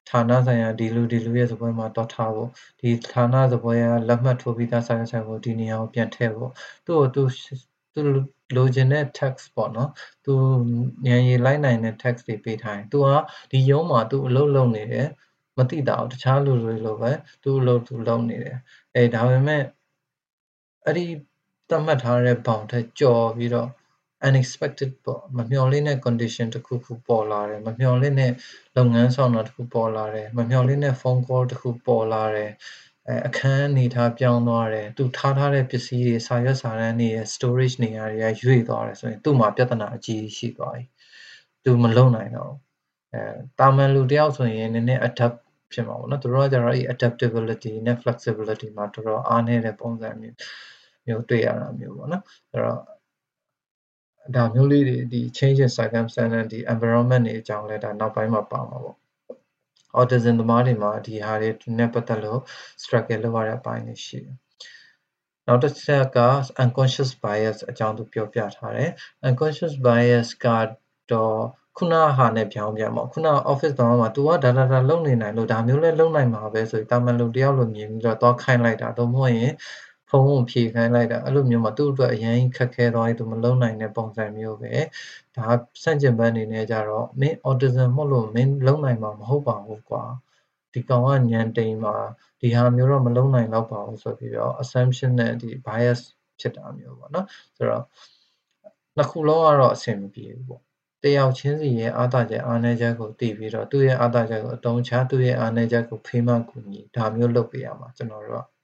ဌာနဆိုင်ရာဒီလူရဲ့စပွဲမှာတော့ထားဖို့ဒီဌာနစပွဲကလက်မှတ်ထိုးပြီးသားစာရွက်စာတမ်းကိုဒီနေရာကိုပြန်ထည့်ဖို့သူလိုချင်တဲ့ text ပေါ့နော်သူဉာဏ်ရည်လိုက်နိုင်တဲ့ text တွေပေးထားရင်သူကဒီရုံးမှာသူအလုပ်လုပ်နေတယ်မသိတာတခြားလူတွေလိုပဲသူအလုပ်သူလုပ်နေတယ်ဒါပေမဲ့အဲ့ဒီသတ်မှတ်ထားတဲ့ဘောင်ထက်ကျော်ပြီးတော့unexpected ပေါ့မမျှော်လင့်တဲ့ condition တစ်ခုပေါ်လာတယ်မမျှော်လင့်တဲ့လုပ်ငန်းဆောင်တာတစ်ခုပေါ်လာတယ်မမျှော်လင့်တဲ့ phone call တစ်ခုပေါ်လာတယ်အခန်းအနေထားပြောင်းသွားတယ်သူထားတဲ့ပစ္စည်းတွေစာရွက်စာတမ်းတွေရဲ့ storage နေရာတွေကရွေ့သွားတယ်ဆိုရင်သူ့မှာပြဿနာအကြီးရှိသွားပြီသူမလုံနိုင်တော့တာမန်လူတယောက်ဆိုရင်နည်းနည်း adapt ဖြစ်မှာပေါ့နော်သူတို့ကကျတော့ adaptability နဲ့ flexibility မှာတော်တော်အားနည်းတဲ့ပုံစံမျိုးတွေ့ရတာမျိုးပေါ့နော်အဲ့တော့ဒါမျိုးလေးတွေဒီ change in circumstance နဲ့ဒီ environment တွေအကြောင်းလဲဒါနောက်ပိုင်းမှာပါမှာပေါ့ autism သမားတွေမှာဒီဟာတွေနဲ့ပတ်သက်လို့ struggle လုပ်ရတဲ့အပိုင်းတွေရှိတယ်နောက်တစ်ချက်က unconscious bias အကြောင်းသူပြောပြထားတယ် unconscious bias ကတော့ခုနဟာနဲ့ပြောင်းပြန်ပေါ့ခုန office တောင်မှာ तू ကဒါလုံနေနိုင်လို့ဒါမျိုးလဲလုံနိုင်မှာပဲဆိုပြီးတာမန်လူတယောက်လိုမြင်ပြီးတော့သွားခိုင်းလိုက်တာတော့မဟုတ်ရင်ဖုန်းကိုဖြေခိုင်းလိုက်တာအဲ့လိုမျိုးမှာသူ့အတွက်အရင်ခက်ခဲသွားပြီးသူမလုံနိုင်တဲ့ပုံစံမျိုးပဲဒါဆန့်ကျင်ဘက်အနေနဲ့ကြတော့မင်း autism မဟုတ်လို့မင်းလုံနိုင်မှာမဟုတ်ပါဘူးကွာဒီကောင်ကညံတိန်မှာဒီဟာမျိုးတော့မလုံနိုင်တော့ပါဘူးဆိုပြီးတော့ assumption နဲ့ဒီ bias ဖြစ်တာမျိုးပေါ့နော်ဆိုတော့နှစ်ခုလုံးကတော့အဆင်မပြေဘူးပေါ့တယောက်ချင်းစီရဲ့အာသာချက်အားနည်းချက်ကိုသိပြီးတော့သူ့ရဲ့အာသာချက်ကိုအတုံးချသူ့ရဲ့အားနည်းချက်ကိုဖေးမှကူညီဒါမျိုးလုပ်ပေးရမှာကျွန်တော်တို့က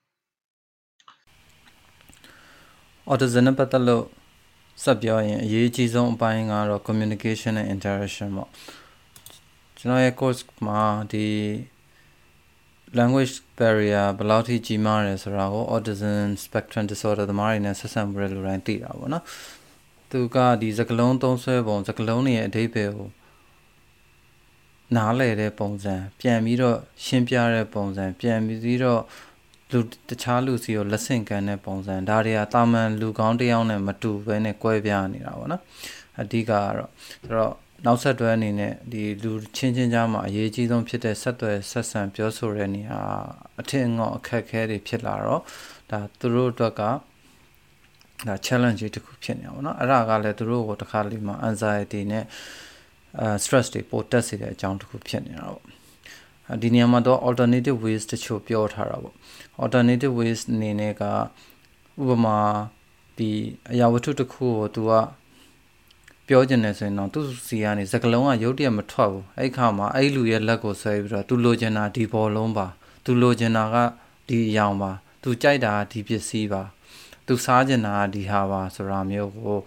autism နဲ့ပတ်သက်လို့ဆက်ပြောရင်အရေးအကြီးဆုံးအပိုင်းကတော့ communication နဲ့ interaction ပေါ့ကျွန်တော်ရဲ့ course မှာဒီ language barrier ဘယ်လောက်ထိကြီးမားတယ်ဆိုတာကို autism spectrum disorder သမားတွေနဲ့ဆက်ဆံမှုတွေလူတိုင်းသိတာပေါ့နော်သူကဒီစကားလုံးသုံးစွဲပုံစကားလုံးတွေရဲ့အဓိပ္ပာယ်ကိုနားလည်တဲ့ပုံစံပြန်ပြီးတော့ရှင်းပြတဲ့ပုံစံပြန်ပြီးတော့လူတခြားလူစီကိုလက်ဆင့်ကမ်းတဲ့ပုံစံဒါတွေကတာမန်လူကောင်းတယောက်နဲ့မတူဘဲနဲ့ကွဲပြားနေတာပေါ့နော်အဓိကကတော့ဆိုတော့နောက်ဆက်တွဲအနေနဲ့ဒီလူချင်းကြားမှာအရေးကြီးဆုံးဖြစ်တဲ့ဆက်သွယ်ဆက်ဆံပြောဆိုတဲ့နေရာအထင်ငေါအခက်အခဲတွေဖြစ်လာတော့ဒါသူတို့အတွက်ကဒါ challenge တစ်ခုဖြစ်နေတာပေါ့နော်အဲ့ဒါကလည်းသူတို့ကိုတစ်ခါလေးမှာ anxiety နဲ့stress တွေပိုတက်စေတဲ့အကြောင်းတစ်ခုဖြစ်နေတာပေါ့ဒီနေရာမှာတော့ alternative ways တချို့ပြောထားတာပေါ့ alternative ways အနေနဲ့ကဥပမာဒီအရာဝတ္ထုတစ်ခုကို तू ကပြောချင်တယ်ဆိုရင်တော့သူစီကနေစကလုံးကရုပ်တရက်မထွက်ဘူးအဲ့ခါမှာအဲ့လူရဲ့လက်ကိုဆွဲပြီးတော့ तू လိုချင်တာဒီဘောလုံးပါ तू လိုချင်တာကဒီအယောင်ပါ तू ကြိုက်တာကဒီပစ္စည်းပါ तू စားချင်တာကဒီဟာပါဆိုတာမျိုးကို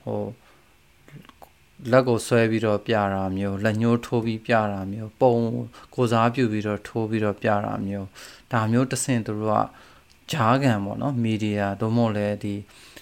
လက်ကိုဆွဲပြီးတော့ပြတာမျိုးလက်ညှိုးထိုးပြီးပြတာမျိုးပုံကိုစားပြုပြီးတော့ထိုးပြီးတော့ပြတာမျိုးဒါမျိုးတစ်ဆင့်သူတို့ကဂျားကန်ပေါ့နော်မီဒီယာသို့မဟုတ်လည်းဒီ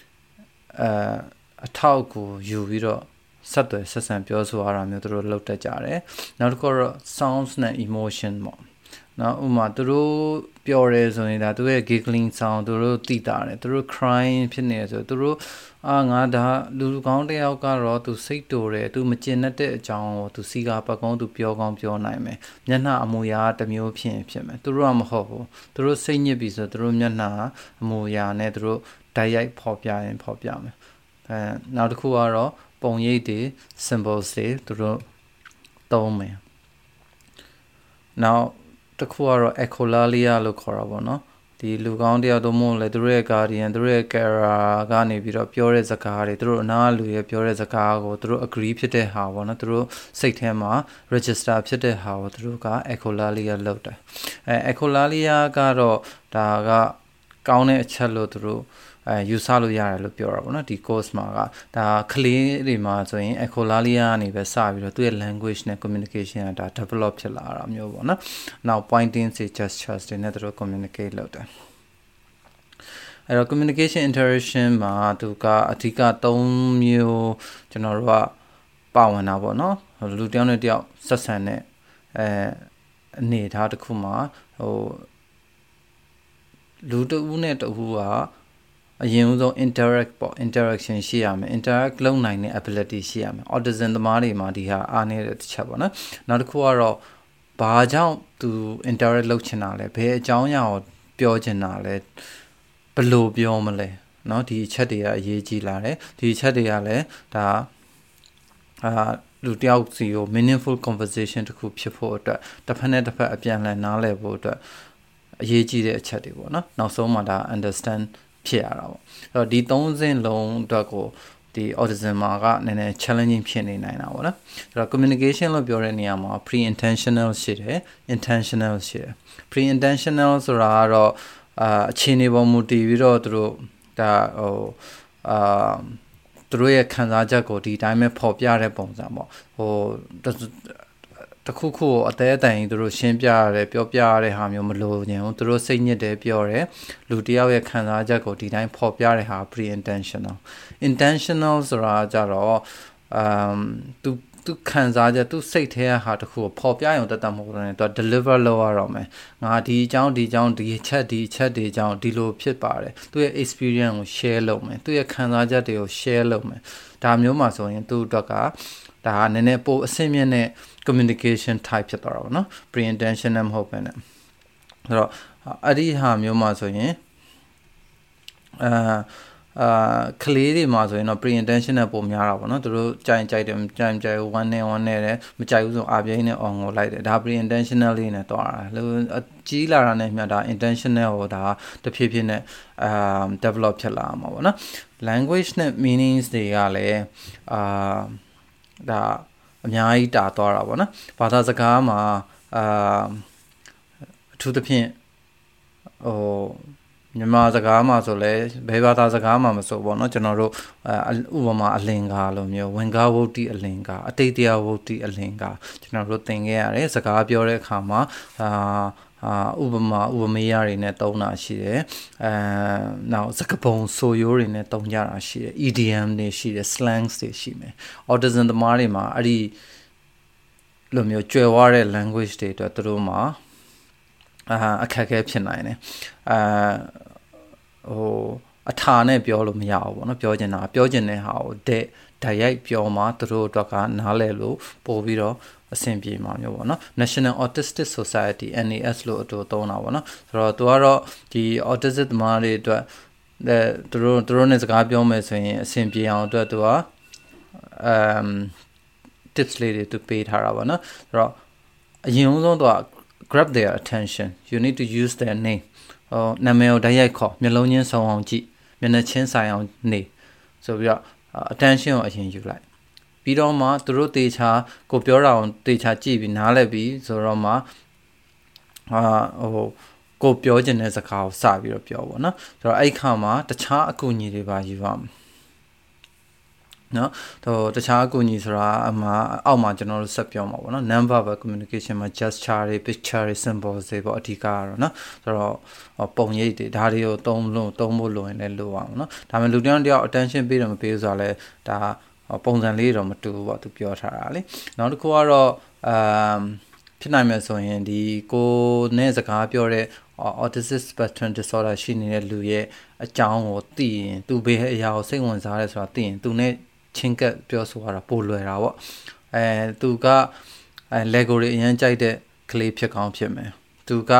အထောက်ကိုယူပြီးတော့ဆက်သွယ်ဆက်ဆံပြောဆိုရတာမျိုးသူတို့လုပ်တတ်ကြတယ်နောက်တစ်ခုတော့ sounds နဲ့ emotion ပေါ့နော်ဥပမာသူတို့ပြောရဲဆိုရင်ဒါသူရဲ့ giggling sound သူတို့သိတာတယ်သူတို့ crying ဖြစ်နေဆိုသူတို့ငါဒါလူကောင်းတယောက်ကတော့သူစိတ်တူတယ်သူမကျင်တဲ့အကြောင်းကိုသူစီကာပတ်ကောင်းသူပြောကောင်းပြောနိုင်မယ်မျက်နှာအမူအရာတစ်မျိုးဖြစ်မယ်သူတို့ကမဟုတ်ဘူးသူတို့စိတ်ညစ်ပြီဆိုသူတို့မျက်နှာအမူအရာနဲ့သူတို့တိုက်ရိုက်ဖော်ပြရင်ဖော်ပြမယ်နောက်တစ်ခုကတော့ပုံရိပ်တွေ symbols တွေသူတို့သုံးမယ်နောက်တစ်ခုကတော့ echolalia လို့ခေါ်တာပေါ့နော်ဒီလူကောင်းတယောက်တို့မို့လဲသူတို့ရဲ့ guardian သူတို့ရဲ့ carer ကနေပြီးတော့ပြောတဲ့စကားတွေသူတို့အနာလူရဲ့ပြောတဲ့စကားကိုသူတို့ agree ဖြစ်တဲ့ဟာပေါ့နော်သူတို့စိတ်ထဲမှာ register ဖြစ်တဲ့ဟာကိုသူတို့က echolalia လုပ်တယ်echolalia ကတော့ဒါကကောင်းတဲ့အချက်လို့သူတို့ယူဆလို့ရတယ်လို့ပြောတာပေါ့နော်ဒီ course မှာကဒါကလေးတွေမှာဆိုရင် echolalia ကနေပဲစပြီးတော့သူရဲ့ language နဲ့ communication ကဒါ develop ဖြစ်လာတာမျိုးပေါ့နော်နောက် pointing တွေ gestures တွေနဲ့သူတို့ communicate လုပ်တယ်အဲ့တော့ communication interaction မှာသူကအဓိက၃မျိုးကျွန်တော်တို့ကပါဝင်တာပေါ့နော်လူတစ်ယောက်နဲ့တစ်ယောက်ဆက်ဆံတဲ့အနေအထားတစ်ခုမှာလူတစ်ဦးနဲ့တစ်ဦးကအရင်ဆုံး interaction ရှိရမယ် interact လုပ်နိုင်တဲ့ ability ရှိရမယ် autism သမားတွေမှာဒီဟာအားနည်းတဲ့တစ်ချက်ပေါ့နော်နောက်တစ်ခုကတော့ဘာကြောင့်သူ interact လုပ်ချင်တာလဲဘယ်အကြောင်းအရာကိုပြောချင်တာလဲဘယ်လိုပြောမလဲเนาะဒီအချက်တွေကအရေးကြီးလာတယ်ဒီအချက်တွေကလည်းဒါလူတယောက်စီကို meaningful conversation တခုဖြစ်ဖို့အတွက်တစ်ဖက်နဲ့တစ်ဖက်အပြန်အလှန်နားလည်ဖို့အတွက်အရေးကြီးတဲ့အချက်တွေပေါ့နော်နောက်ဆုံးမှာဒါ understand ဖြစ်ရတာပေါ့အဲ့တော့ဒီ၃စင်းလုံးအတွက်ကိုဒီ autism မှာကနည်းနည်း challenging ဖြစ်နေနိုင်တာပေါ့နော်အဲ့တော့ communication လို့ပြောတဲ့နေရာမှာ pre-intentional ရှိတယ် intentional ရှိတယ် pre-intentional ဆိုတာကတော့အခြေအနေပေါ်မူတည်ပြီးတော့သူတို့ဒါသူတို့ရဲ့ခံစားချက်ကိုဒီတိုင်းပဲပေါ်ပြတဲ့ပုံစံပေါ့တခုခုကိုအသေးအတန်ကြီးသူတို့ရှင်းပြရတယ်ပြောပြရတဲ့ဟာမျိုးမလိုချင်ဘူးသူတို့စိတ်ညစ်တယ်ပြောတယ်လူတယောက်ရဲ့ခံစားချက်ကိုဒီတိုင်းပေါ်ပြတဲ့ဟာ pre-intentional intentional ဆိုတာကြတော့သူခံစားချက်သူစိတ်ထဲကဟာတခုကိုပေါ်ပြရုံတတ်မဟုတ်ဘူးသူ deliver လုပ်ရတော့မယ်ငါဒီအကြောင်းဒီအချက်တွေအကြောင်းဒီလိုဖြစ်ပါတယ်သူရဲ့ experience ကို share လုပ်မယ်သူရဲ့ခံစားချက်တွေကို share လုပ်မယ်ဒါမျိုးမှာဆိုရင်သူ့အတွက်ကဒါကနည်းနည်းပိုအဆင့်မြင့်တဲ့ communication type ဖြစ်သွားတာပေါ့နော် pre-intentional မဟုတ်ဘဲနဲ့ဆိုတော့အဲ့ဒီဟာမျိုးမှာဆိုရင်ကလေးတွေမှာဆိုရင်တော့ pre-intentional ပုံများတာပေါ့နော်သူတို့ကြိုက်တယ်မကြိုက်ဘူး1နဲ့တယ်မကြိုက်ဘူးဆိုအပြိုင်နဲ့ on ကိုလိုက်တယ်ဒါ pre-intentional လေးနဲ့တွားတာလူကြီးလာတာနဲ့မြတ်ဒါ intentional ကိုဒါတဖြည်းဖြည်းနဲ့develop ဖြစ်လာမှာပေါ့နော် language နဲ့ meanings တွေကလည်းဒါအများကြီးတာသွားတာပေါ့နော်ဘာသာစကားမှာအထူးသဖြင့်မြန်မာစကားမှာဆိုလဲဘယ်ဘာသာစကားမှာမဆိုပေါ့နော်ကျွန်တော်တို့ဥပမာအလင်္ကာလိုမျိုးဝင်ကားဝုတ်တိအလင်္ကာအတိတ်တရားဝုတ်တိအလင်္ကာကျွန်တော်တို့သင်ခဲ့ရတယ်စကားပြောတဲ့အခါမှာဥပမေယတွေနဲ့သုံးတာရှိတယ်နောက်စကားပုံဆိုရိုးတွေနဲ့သုံးကြတာရှိတယ် EDM တွေရှိတယ် slangs တွေရှိမယ် autism သမားတွေမှာအဲ့ဒီလိုမျိုးကျွယ်ဝတဲ့ language တွေအတွက်သူတို့မှာအခက်အခဲဖြစ်နိုင်တယ်အထာနဲ့ပြောလို့မရဘူးပေါ့နော်ပြောချင်တဲ့ဟာကိုတိုက်ရိုက်ပြောမှသူတို့အတွက်ကနားလည်လို့ပို့ပြီးတော့အဆင်ပြေမှာမျိုးပေါ့နော် National Autistic Society NAS လို့အတူသုံးတာပေါ့နော်ဆိုတော့သူကတော့ဒီ autistic သမားတွေအတွက်သူတို့နဲ့စကားပြောမယ်ဆိုရင်အဆင်ပြေအောင်အတွက်သူကtips လေးတွေသူပေးထားတာပေါ့နော်ဆိုတော့အရင်ဆုံးသူကgrab their attention you need to use their name နာမည်ကိုတိုက်ရိုက်ခေါ်မျက်လုံးချင်းဆုံအောင်ကြည့်မျက်နှာချင်းဆိုင်အောင်နေဆိုပြီးတော့ attention ကိုအရင်ယူလိုက်ပြီးတော့မှသူတို့တေချာကိုပြောတာအောင်တေချာကြည့်ပြီးနားလည်ပြီးဆိုတော့မှကိုပြောချင်တဲ့စကားကိုစပြီးတော့ပြောပေါ့နော်ဆိုတော့အဲ့ခါမှာတခြားအကူအညီတွေပါယူရမယ်နော်တခြားအကူအညီဆိုတာအောက်မှာကျွန်တော်တို့ဆက်ပြောမှာပေါ့နော် non-verbal communication မှာ gesture တွေ picture တွေ symbols တွေပေါ့အဓိကကတော့နော်ဆိုတော့ပုံရိပ်တွေဒါတွေကိုသုံးဖို့လိုရင်လည်းလိုအောင်နော်ဒါပေမဲ့လူတယောက် attention ပေးတယ်မပေးဘူးဆိုတာလဲဒါပုံစံလေးတော့မတူဘူးပေါ့သူပြောထားတာလေနောက်တစ်ခုကတော့ဖြစ်နိုင်မယ်ဆိုရင်ဒီကိုနဲ့စကားပြောတဲ့ autistic spectrum disorder ရှိနေတဲ့လူရဲ့အကြောင်းကိုသိရင်သူဘယ်အရာကိုစိတ်ဝင်စားလဲဆိုတာသိရင်သူနဲ့ချင်းကပ်ပြောဆိုရတာပိုလွယ်တာပေါ့သူကLego တွေအရင်ကြိုက်တဲ့ကလေးဖြစ်ကောင်းဖြစ်မယ်သူက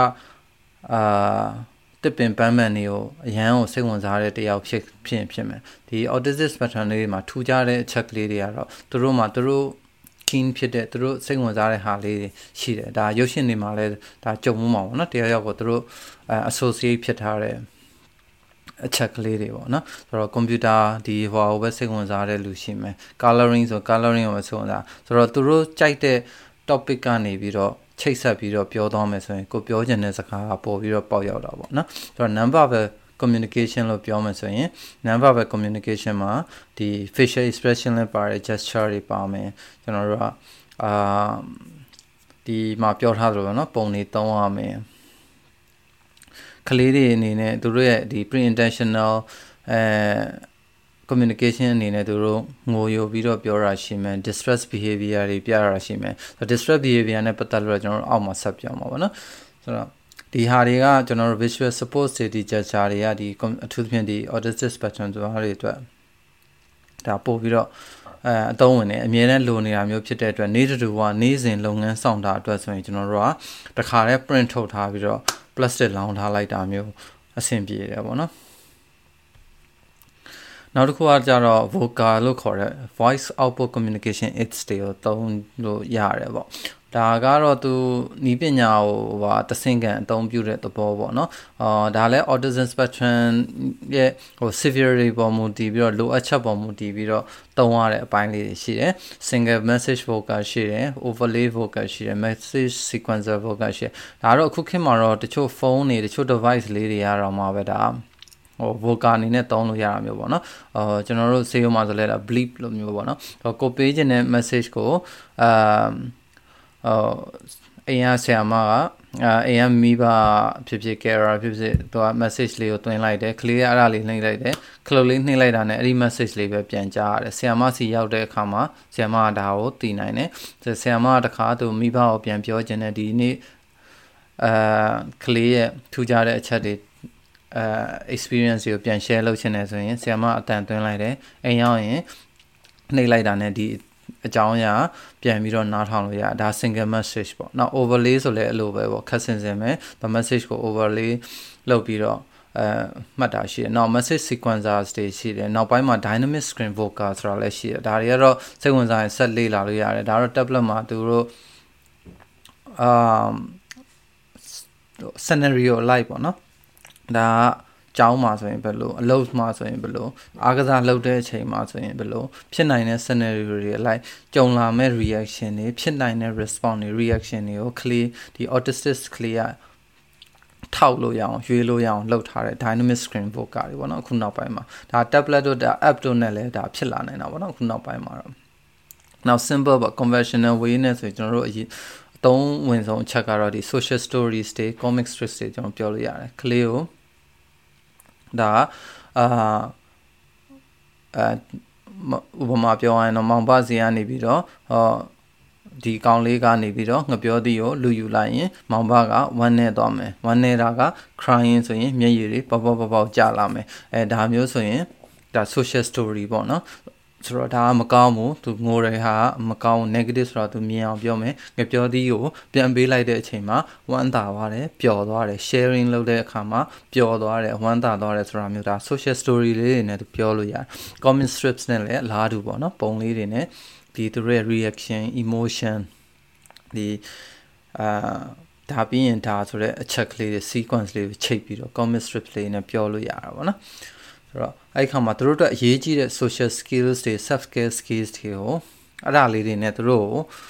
တစ်ပင်ပန်းမှန်တွေကိုအရန်ကိုစိတ်ဝင်စားတဲ့တယောက်ဖြစ်မယ်ဒီ autistic spectrum လေးတွေမှာထူးခြားတဲ့အချက်ကလေးတွေကတော့သူတို့keen ဖြစ်တဲ့သူတို့စိတ်ဝင်စားတဲ့ဟာလေးတွေရှိတယ်ဒါရုပ်ရှင်တွေမှာလည်းဒါကြုံမှုမှာပေါ့နော်တရားရောက်ကိုသူတို့ associate ဖြစ်ထားတဲ့အချက်ကလေးတွေပေါ့နော်ဆိုတော့ computer ဒီဟိုပဲစိတ်ဝင်စားတဲ့လူရှိမယ် coloring ဆို coloring ကိုပဲစိတ်ဝင်စားဆိုတော့သူတို့ကြိုက်တဲ့ topic ကနေပြီးတော့ချိတ်ဆက်ပြီးတော့ပြောသွားမယ်ဆိုရင်ကိုပြောချင်တဲ့စကားကပို့ပြီးတော့ပေါက်ရောက်တာပေါ့နော်ဆိုတော့ non-verbal communication လို့ပြောမယ်ဆိုရင် non-verbal communication မှာဒီ facial expression လည်းပါတယ် gesture တွေပါမယ်ကျွန်တော်တို့ကဒီမှာပြောထားသလိုပဲเนาะပုံတွေသုံးရမယ်ကလေးတွေအနေနဲ့သူတို့ရဲ့ဒီ pre-intentional communication အနေနဲ့သူတို့ငိုယိုပြီးတော့ပြောတာရှိမယ် distress behavior တွေပြတာရှိမယ်ဆိုတော့ distress behavior နဲ့ပတ်သက်လို့ကျွန်တော်တို့အောက်မှာဆက်ပြောမှာပေါ့နော်ဆိုတော့ဒီဟာတွေကကျွန်တော်တို့ visual support safety gesture တွေကဒီအထူးသဖြင့်ဒီ autistic spectrum တွေအတွက်ဒါပို့ပြီးတော့အသုံးဝင်နေအမြဲတမ်းလိုနေတာမျိုးဖြစ်တဲ့အတွက်နေ့တူကနေ့စဉ်လုပ်ငန်းဆောင်တာအတွက်ဆိုရင်ကျွန်တော်တို့ကတခါတည်း print ထုတ်ထားပြီးတော့ plastic လောင်းထားလိုက်တာမျိုးအဆင်ပြေတယ်ပေါ့နော်နောက်တစ်ခုကကြတော့ vocal လို့ခေါ်တဲ့ voice output communication aids တွေကိုသုံးလို့ရတယ်ပေါ့ဒါကတော့သူနီးပညာကိုတဆင့်ကန်အသုံးပြုတဲ့သဘောပေါ့နော်ဒါလည်း autism spectrum ရဲ့severity ပေါ်မူတည်ပြီးတော့လိုအပ်ချက်ပေါ်မူတည်ပြီးတော့သုံးရတဲ့အပိုင်းလေးတွေရှိတယ် single message vocal ရှိတယ် overlay vocal ရှိတယ် message sequencer vocal ရှိတယ်ဒါတော့အခုခေတ်မှာတော့တချို့ဖုန်းတွေတချို့ device လေးတွေရတော့မှာပဲဒါvocal အနေနဲ့သုံးလို့ရတာမျိုးပေါ့နော်ကျွန်တော်တို့ SEO မှာဆိုလဲ bleep လို့မျိုးပေါ့နော်ကိုပေးခြင်းတဲ့ message ကိုအိမ်ကဆရာမကအိမ်ကမိဘဖြစ်ဖြစ် carer ဖြစ်ဖြစ်သူက message လေးကိုတွင်းလိုက်တယ်ကလေးကအဲ့ဒါလေးနှိပ်လိုက်တယ်ခလုတ်လေးနှိပ်လိုက်တာနဲ့အဲ့ဒီ message လေးပဲပြန်ကြားရတယ်ဆရာမစီရောက်တဲ့အခါမှာဆရာမကဒါကိုသိနိုင်တယ်ဆရာမကတခါသူမိဘကိုပြန်ပြောခြင်းနဲ့ဒီနေ့ကလေးရဲ့ထူးခြားတဲ့အချက်တွေexperience ကိုပြန် share လုပ်ချင်တယ်ဆိုရင်ဆရာမအတန်သွင်းလိုက်တယ်အိမ်ရောက်ရင်နှိပ်လိုက်တာနဲ့ဒီအကြောင်းအရာပြန်ပြီးတော့နားထောင်လို့ရဒါ single message ပေါ့နောက် overlay ဆိုလဲအဲ့လိုပဲပေါ့ခက်စင်စင်ပဲ message ကို overlay လုပ်ပြီးတော့မှတ်တာရှိတယ်နောက် message sequencers တွေရှိတယ်နောက်ပိုင်းမှာ dynamic screen vocal ဆိုတာလည်းရှိတယ်ဒါတွေကတော့စိတ်ဝင်စားရင်ဆက်လေ့လာလို့ရတယ်ဒါတော့ tablet မှာသူတို့scenario လိုက်ပေါ့နော်ဒါကျောင်းမှာဆိုရင်ဘယ်လိုအလုပ်မှာဆိုရင်ဘယ်လိုအားကစားလုပ်တဲ့အချိန်မှာဆိုရင်ဘယ်လိုဖြစ်နိုင်တဲ့ scenario တွေလိုက်ကြုံလာမဲ့ reaction တွေဖြစ်နိုင်တဲ့ response တွေ reaction တွေကိုကလေးဒီ autistic ကလေးကထောက်လို့ရအောင်ရွေးလို့ရအောင်လုပ်ထားတဲ့ dynamic screen vocal တွေပေါ့နော်အခုနောက်ပိုင်းမှာဒါ tablet တို့ဒါ app တို့နဲ့လည်းဒါဖြစ်လာနိုင်တာပေါ့နော်အခုနောက်ပိုင်းမှာတော့နောက် simple ပေါ့ conventional way နဲ့ဆိုရင်ကျွန်တော်တို့အသုံးဝင်ဆုံးအချက်ကတော့ဒီ social stories တွေ comic strips တွေကျွန်တော်ပြောလို့ရတယ်ကလေးကိုဒါဥပမာပြောရရင်တော့မောင်ဘစီကနေပြီးတော့ဒီကောင်လေးကနေပြီးတော့ငပြောသည်ကိုလူယူလိုက်ရင်မောင်ဘကဝမ်းနေသွားမယ်ဝမ်းနေတာက crying ဆိုရင်မျက်ရည်တွေပေါက်ကျလာမယ်ဒါမျိုးဆိုရင်ဒါ social story ပေါ့နော်ဆိုတော့ဒါကမကောင်းဘူးသူငိုရဟာမကောင်း negative ဆိုတော့သူမြင်အောင်ပြောမယ်ငပြောသည်ကိုပြန်ပေးလိုက်တဲ့အချိန်မှာဝမ်းသာသွားတယ်ပျော်သွားတယ် sharing လုပ်တဲ့အခါမှာပျော်သွားတယ်ဝမ်းသာသွားတယ်ဆိုတာမျိုးဒါ social story လေးတွေနဲ့သူပြောလို့ရတယ် comment strips နဲ့လည်းအလားတူပေါ့နော်ပုံလေးတွေနဲ့ဒီသူရဲ့ reaction emotion ဒီဒါပြီးရင်ဒါဆိုတဲ့အချက်ကလေးတွေ sequence လေးကိုချိန်ပြီးတော့ comment strips လေးနဲ့ပြောလို့ရတာပေါ့နော်ဆိုတော့အဲ့ခါမှာတို့အတွက်အရေးကြီးတဲ့ social skills တွေ soft skill skills တွေကိုအဲ့ဒါလေးတွေနဲ့တို့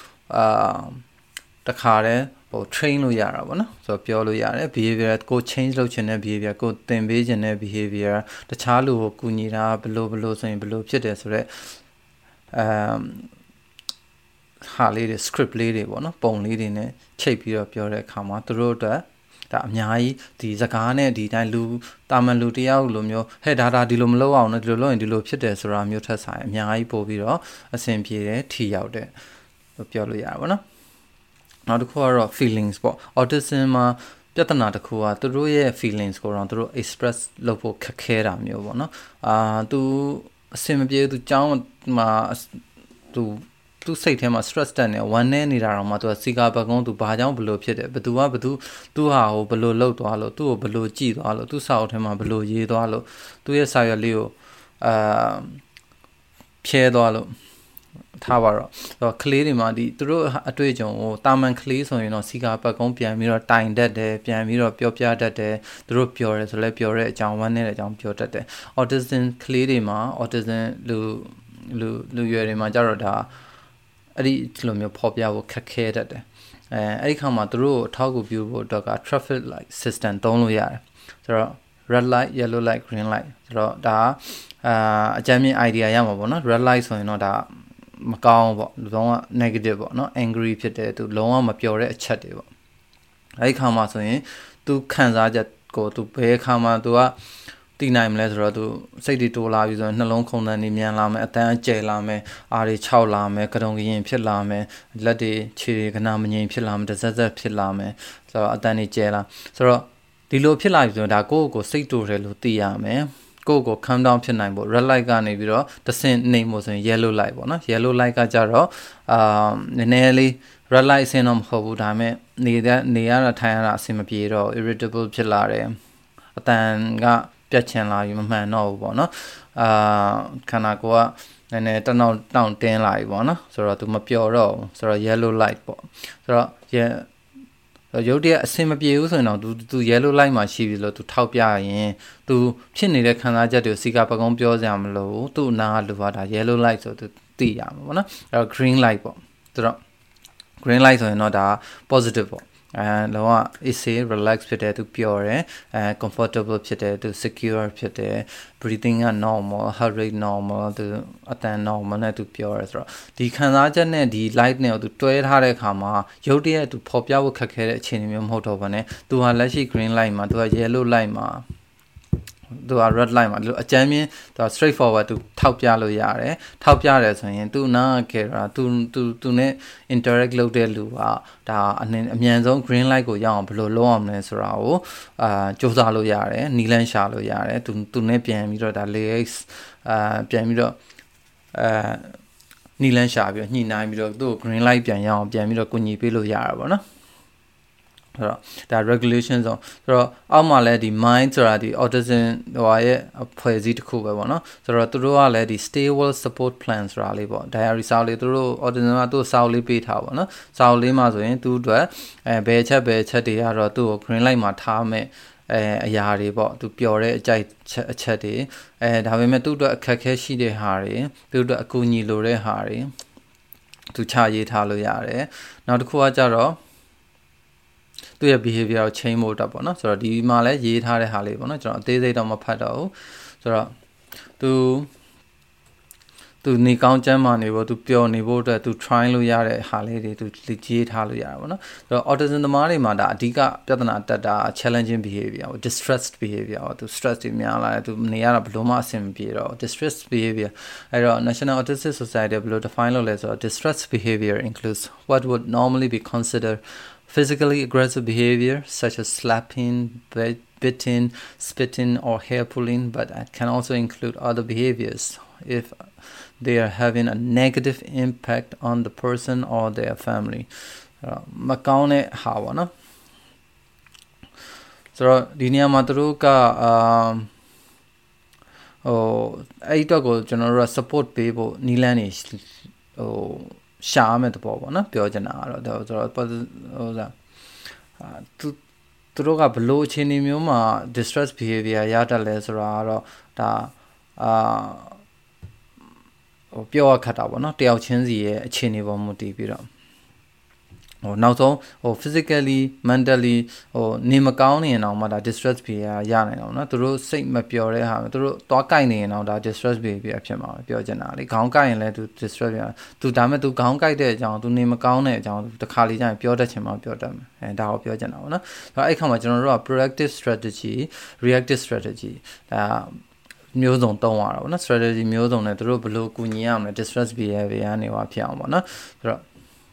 တခါတည်းtrain လို့ရတာပေါ့နော်ဆိုတော့ပြောလို့ရတယ် behavior ကို change လုပ်ချင်တဲ့ behavior ကိုသင်ပေးချင်တဲ့ behavior တခြားလူကိုကူညီတာဘလို့ဆိုရင်ဘလို့ဖြစ်တယ်ဆိုတော့ဟာလေးတွေ script လေးတွေပေါ့နော်ပုံလေးတွေနဲ့ချိန်ပြီးတော့ပြောတဲ့အခါမှာတို့အတွက်ဒါအများကြီးဒီစကားနဲ့ဒီတိုင်းလူတာမန်လူတယောက်လိုမျိုးဟဲ့ဒါဒီလိုမလုပ်အောင်နဲ့ဒီလိုလုပ်ရင်ဒီလိုဖြစ်တယ်ဆိုတာမျိုးထက်ဆိုင်အများကြီးပို့ပြီးတော့အဆင်ပြေတယ်ထီရောက်တယ်လို့ပြောလို့ရပါဘောနော်နောက်တစ်ခုကတော့ feelings ပေါ့ autism မှာပြဿနာတစ်ခုကသူတို့ရဲ့ feelings ကိုတော့သူတို့ express လုပ်ဖို့ခက်ခဲတာမျိုးပေါ့နော်သူအဆင်မပြေသူကြောင်းမှာသူစိတ်ထဲမှာ stress တက်နေဝမ်းနေနေတာတော့မှသူကစီကာပတ်ကုန်းသူဘာကြောင့်ဘလို့ဖြစ်တယ်ဘသူဟာကိုဘလို့လှုပ်သွားလို့သူ့ကိုဘလို့ကြည်သွားလို့သူ့စာအုပ်ထဲမှာဘလို့ရေးသွားလို့သူ့ရဲ့စာရွက်လေးကိုဖြဲသွားလို့ထားပါတော့ကလေးတွေမှာဒီသူတို့အတွေ့အကြုံကိုတာမန်ကလေးဆိုရင်တော့စီကာပတ်ကုန်းပြန်ပြီးတော့တိုင်တတ်တယ်ပြန်ပြီးတော့ပြောပြတတ်တယ်သူတို့ပြောတယ်ဆိုလဲပြောတဲ့အကြောင်းဝမ်းနေတဲ့အကြောင်းပြောတတ်တယ် autism ကလေးတွေမှာ autism လူရွယ်တွေမှာကြတော့ဒါအဲ့ဒီလိုမျိုးဖော်ပြဖို့ခက်ခဲတတ်တယ်အဲ့ဒီခါမှာသူတို့အထောက်အကူပြုဖို့အတွက်က traffic light system သုံးလို့ရတယ်ဆိုတော့ red light yellow light green light ဆိုတော့ဒါအကြမ်းမြင့် idea ရမှာပေါ့နော် red light ဆိုရင်တော့ဒါမကောင်းပေါ့လုံးဝ negative ပေါ့နော် angry ဖြစ်တယ်သူလုံးဝမပျော်တဲ့အချက်တွေပေါ့အဲ့ဒီခါမှာဆိုရင်သူခံစားချက်ကိုသူဘယ်ခါမှာသူကတည်နိုင်မလဲဆိုတော့သူစိတ်တွေတိုးလာပြီဆိုရင်နှလုံးခုန်တန်းနေမြန်လာမယ်အတန်းကျဲလာမယ်အားတွေခြောက်လာမယ်ကတုံကရင်ဖြစ်လာမယ်လက်တွေခြေတွေကနာမငြိမ်ဖြစ်လာမယ်တစက်ဖြစ်လာမယ်ဆိုတော့အတန်းတွေကျဲလာဆိုတော့ဒီလိုဖြစ်လာပြီဆိုတော့ဒါကိုယ့်ကိုစိတ်တိုးတယ်လို့သိရမယ်ကို calm down ဖြစ်နိုင်ဖို့ red light ကနေပြီးတော့တစ်ဆင့်နေမို့ဆိုရင် yellow light ပေါ့နော် yellow light ကကြတော့နည်းနည်းလေး red light အဆင့်တော့မဟုတ်ဘူးဒါပေမဲ့နေရတာထိုင်ရတာအဆင်မပြေတော့ irritable ဖြစ်လာတယ်အတန်ကပြတ်ချင်လာပြီးမမှန်တော့ဘူးပေါ့နော်ခန္ဓာကိုယ်ကနည်းနည်းတောင့်တင်းလာပြီပေါ့နော်ဆိုတော့ तू မပျော်တော့ဘူးဆိုတော့ yellow light ပေါ့ဆိုတော့ရုပ်တရက်အဆင်မပြေဘူးဆိုရင်တော့ तू yellow light မှာရှိပြီလို့ तू ထောက်ပြရင် तू ဖြစ်နေတဲ့ခံစားချက်တွေကိုစီကပကုံးပြောစရာမလိုဘူး तू နားကလူပါဒါ yellow light ဆို तू သိရမှာပေါ့နော်အဲ့တော့ green light ပေါ့ဆိုတော့ green light ဆိုရင်တော့ဒါ positive ပေါ့လောက easy relax ဖြစ်တယ် तू ပျော်တယ်comfortable ဖြစ်တယ် तू secure ဖြစ်တယ် breathing က normal heart rate normal သူအတန် normal နဲ့ तू ပျော်တယ်ဆိုတော့ဒီခံစားချက်နဲ့ဒီ light နဲ့ तू တွဲထားတဲ့အခါမှာရုပ်တရက် तू ဖော်ပြဖို့ခက်ခဲတဲ့အခြေအနေမျိုးမဟုတ်တော့ဘဲနဲ့ तू ဟာလက်ရှိ green light မှာ तू ဟာ yellow light မှာသူက red line မှာဒီလိုအကြမ်းမြင်သူက straight forward သူထောက်ပြလို့ရတယ်ထောက်ပြတယ်ဆိုရင်သူနားခဲ့တာသူနဲ့ interact လုပ်တဲ့လူကဒါအမြန်ဆုံး green light ကိုရောက်အောင်ဘယ်လိုလုပ်အောင်လဲဆိုတာကိုစူးစမ်းလို့ရတယ်နီလန်းရှာလို့ရတယ်သူနဲ့ပြန်ပြီးတော့ဒါ lyrics ပြန်ပြီးတော့နီလန်းရှာပြီးတော့ညှိနှိုင်းပြီးတော့သူ့ကို green light ပြန်ရအောင်ပြန်ပြီးတော့ကူညီပေးလို့ရတာပေါ့နော်ဆိုတော့ဒါ regulation ဆိုတော့အောက်မှာလည်းဒီ mind ဆိုတာဒီ autism ရဲ့အဖွဲ့အစည်းတစ်ခုပဲပေါ့နော်ဆိုတော့သူတို့ကလည်းဒီ stable support plan ဆိုတာလေးပေါ့ diary စာအုပ်လေးသူတို့ autism ကသူ့စာအုပ်လေးပေးထားပါတော့စာအုပ်လေးမှာဆိုရင်သူ့အတွက်ဘယ်ချက်တွေကတော့သူ့ကို green light မှာထားမယ်အရာတွေပေါ့သူပျော်တဲ့အကြိုက်အချက်တွေဒါပေမဲ့သူ့အတွက်အခက်အခဲရှိတဲ့ဟာတွေသူ့အတွက်အကူအညီလိုတဲ့ဟာတွေသူချရေးထားလို့ရတယ်နောက်တစ်ခုကကြတော့သူရဲ့ behavior ကို change ဖို့တက်ပေါ့နော်ဆိုတော့ဒီမှာလည်းရေးထားတဲ့ဟာလေးပေါ့နော်ကျွန်တော်အသေးစိတ်တော့မဖတ်တော့ဘူးဆိုတော့သူနေကောင်းချမ်းမာနေဖို့သူပျော်နေဖို့အတွက်သူ try လို့ရတဲ့ဟာလေးတွေသူရေးထားလို့ရတာပေါ့နော်ဆိုတော့ autism သမားတွေမှာဒါအဓိကပြဿနာတက်တာ challenging behavior ပေါ့ distressed behavior ပေါ့သူ stress တွေများလာတယ်သူနေရတာဘယ်လိုမှအဆင်မပြေတော့ distressed behavior အဲ့တော့ National Autistic Society ဘယ်လို define လုပ်လဲဆိုတော့ distressed behavior includes what would normally be considered physically aggressive behavior such as slapping, biting, spitting, or hair pulling, but it can also include other behaviors if they are having a negative impact on the person or their family. Makaune hawa na. So di niya maturu ka ai to ko general support pe bo nilan ni ရှာမဲ့တဘောပေါ့နော်ပြောချင်တာကတော့ဆိုတော့သူတို့ကဘလို့အခြေအနေမျိုးမှာ distress behavior ရတတ်လဲဆိုတာကတော့ဒါပြောရခက်တာပေါ့နော်တယောက်ချင်းစီရဲ့အခြေအနေပေါ်မူတည်ပြီးတော့နောက်ဆုံးphysically mentally နေမကောင်းနေရင်တော့မှဒါ distress behavior ရနိုင်တော့နော်သူတို့စိတ်မပျော်တဲ့ဟာသူတို့သွားကြိုက်နေရင်တော့ဒါ distress behavior ဖြစ်မှာပဲပြောချင်တာလေခေါင်းကြိုက်ရင်လည်းသူ distress behavior သူဒါမဲ့သူခေါင်းကြိုက်တဲ့အကြောင်းသူနေမကောင်းတဲ့အကြောင်းတခါလေကျရင်ပြောတတ်ချင်မှပြောတတ်မယ်ဒါကိုပြောချင်တာပေါ့နော်အဲ့ခါမှာကျွန်တော်တို့က proactive strategy reactive strategy ဒါမျိုးစုံသုံးရတာပေါ့နော် strategy မျိုးစုံနဲ့တို့ဘယ်လိုကူညီရမလဲ distress behavior ကနေပါဖြစ်အောင်ပေါ့နော်ဆိုတော့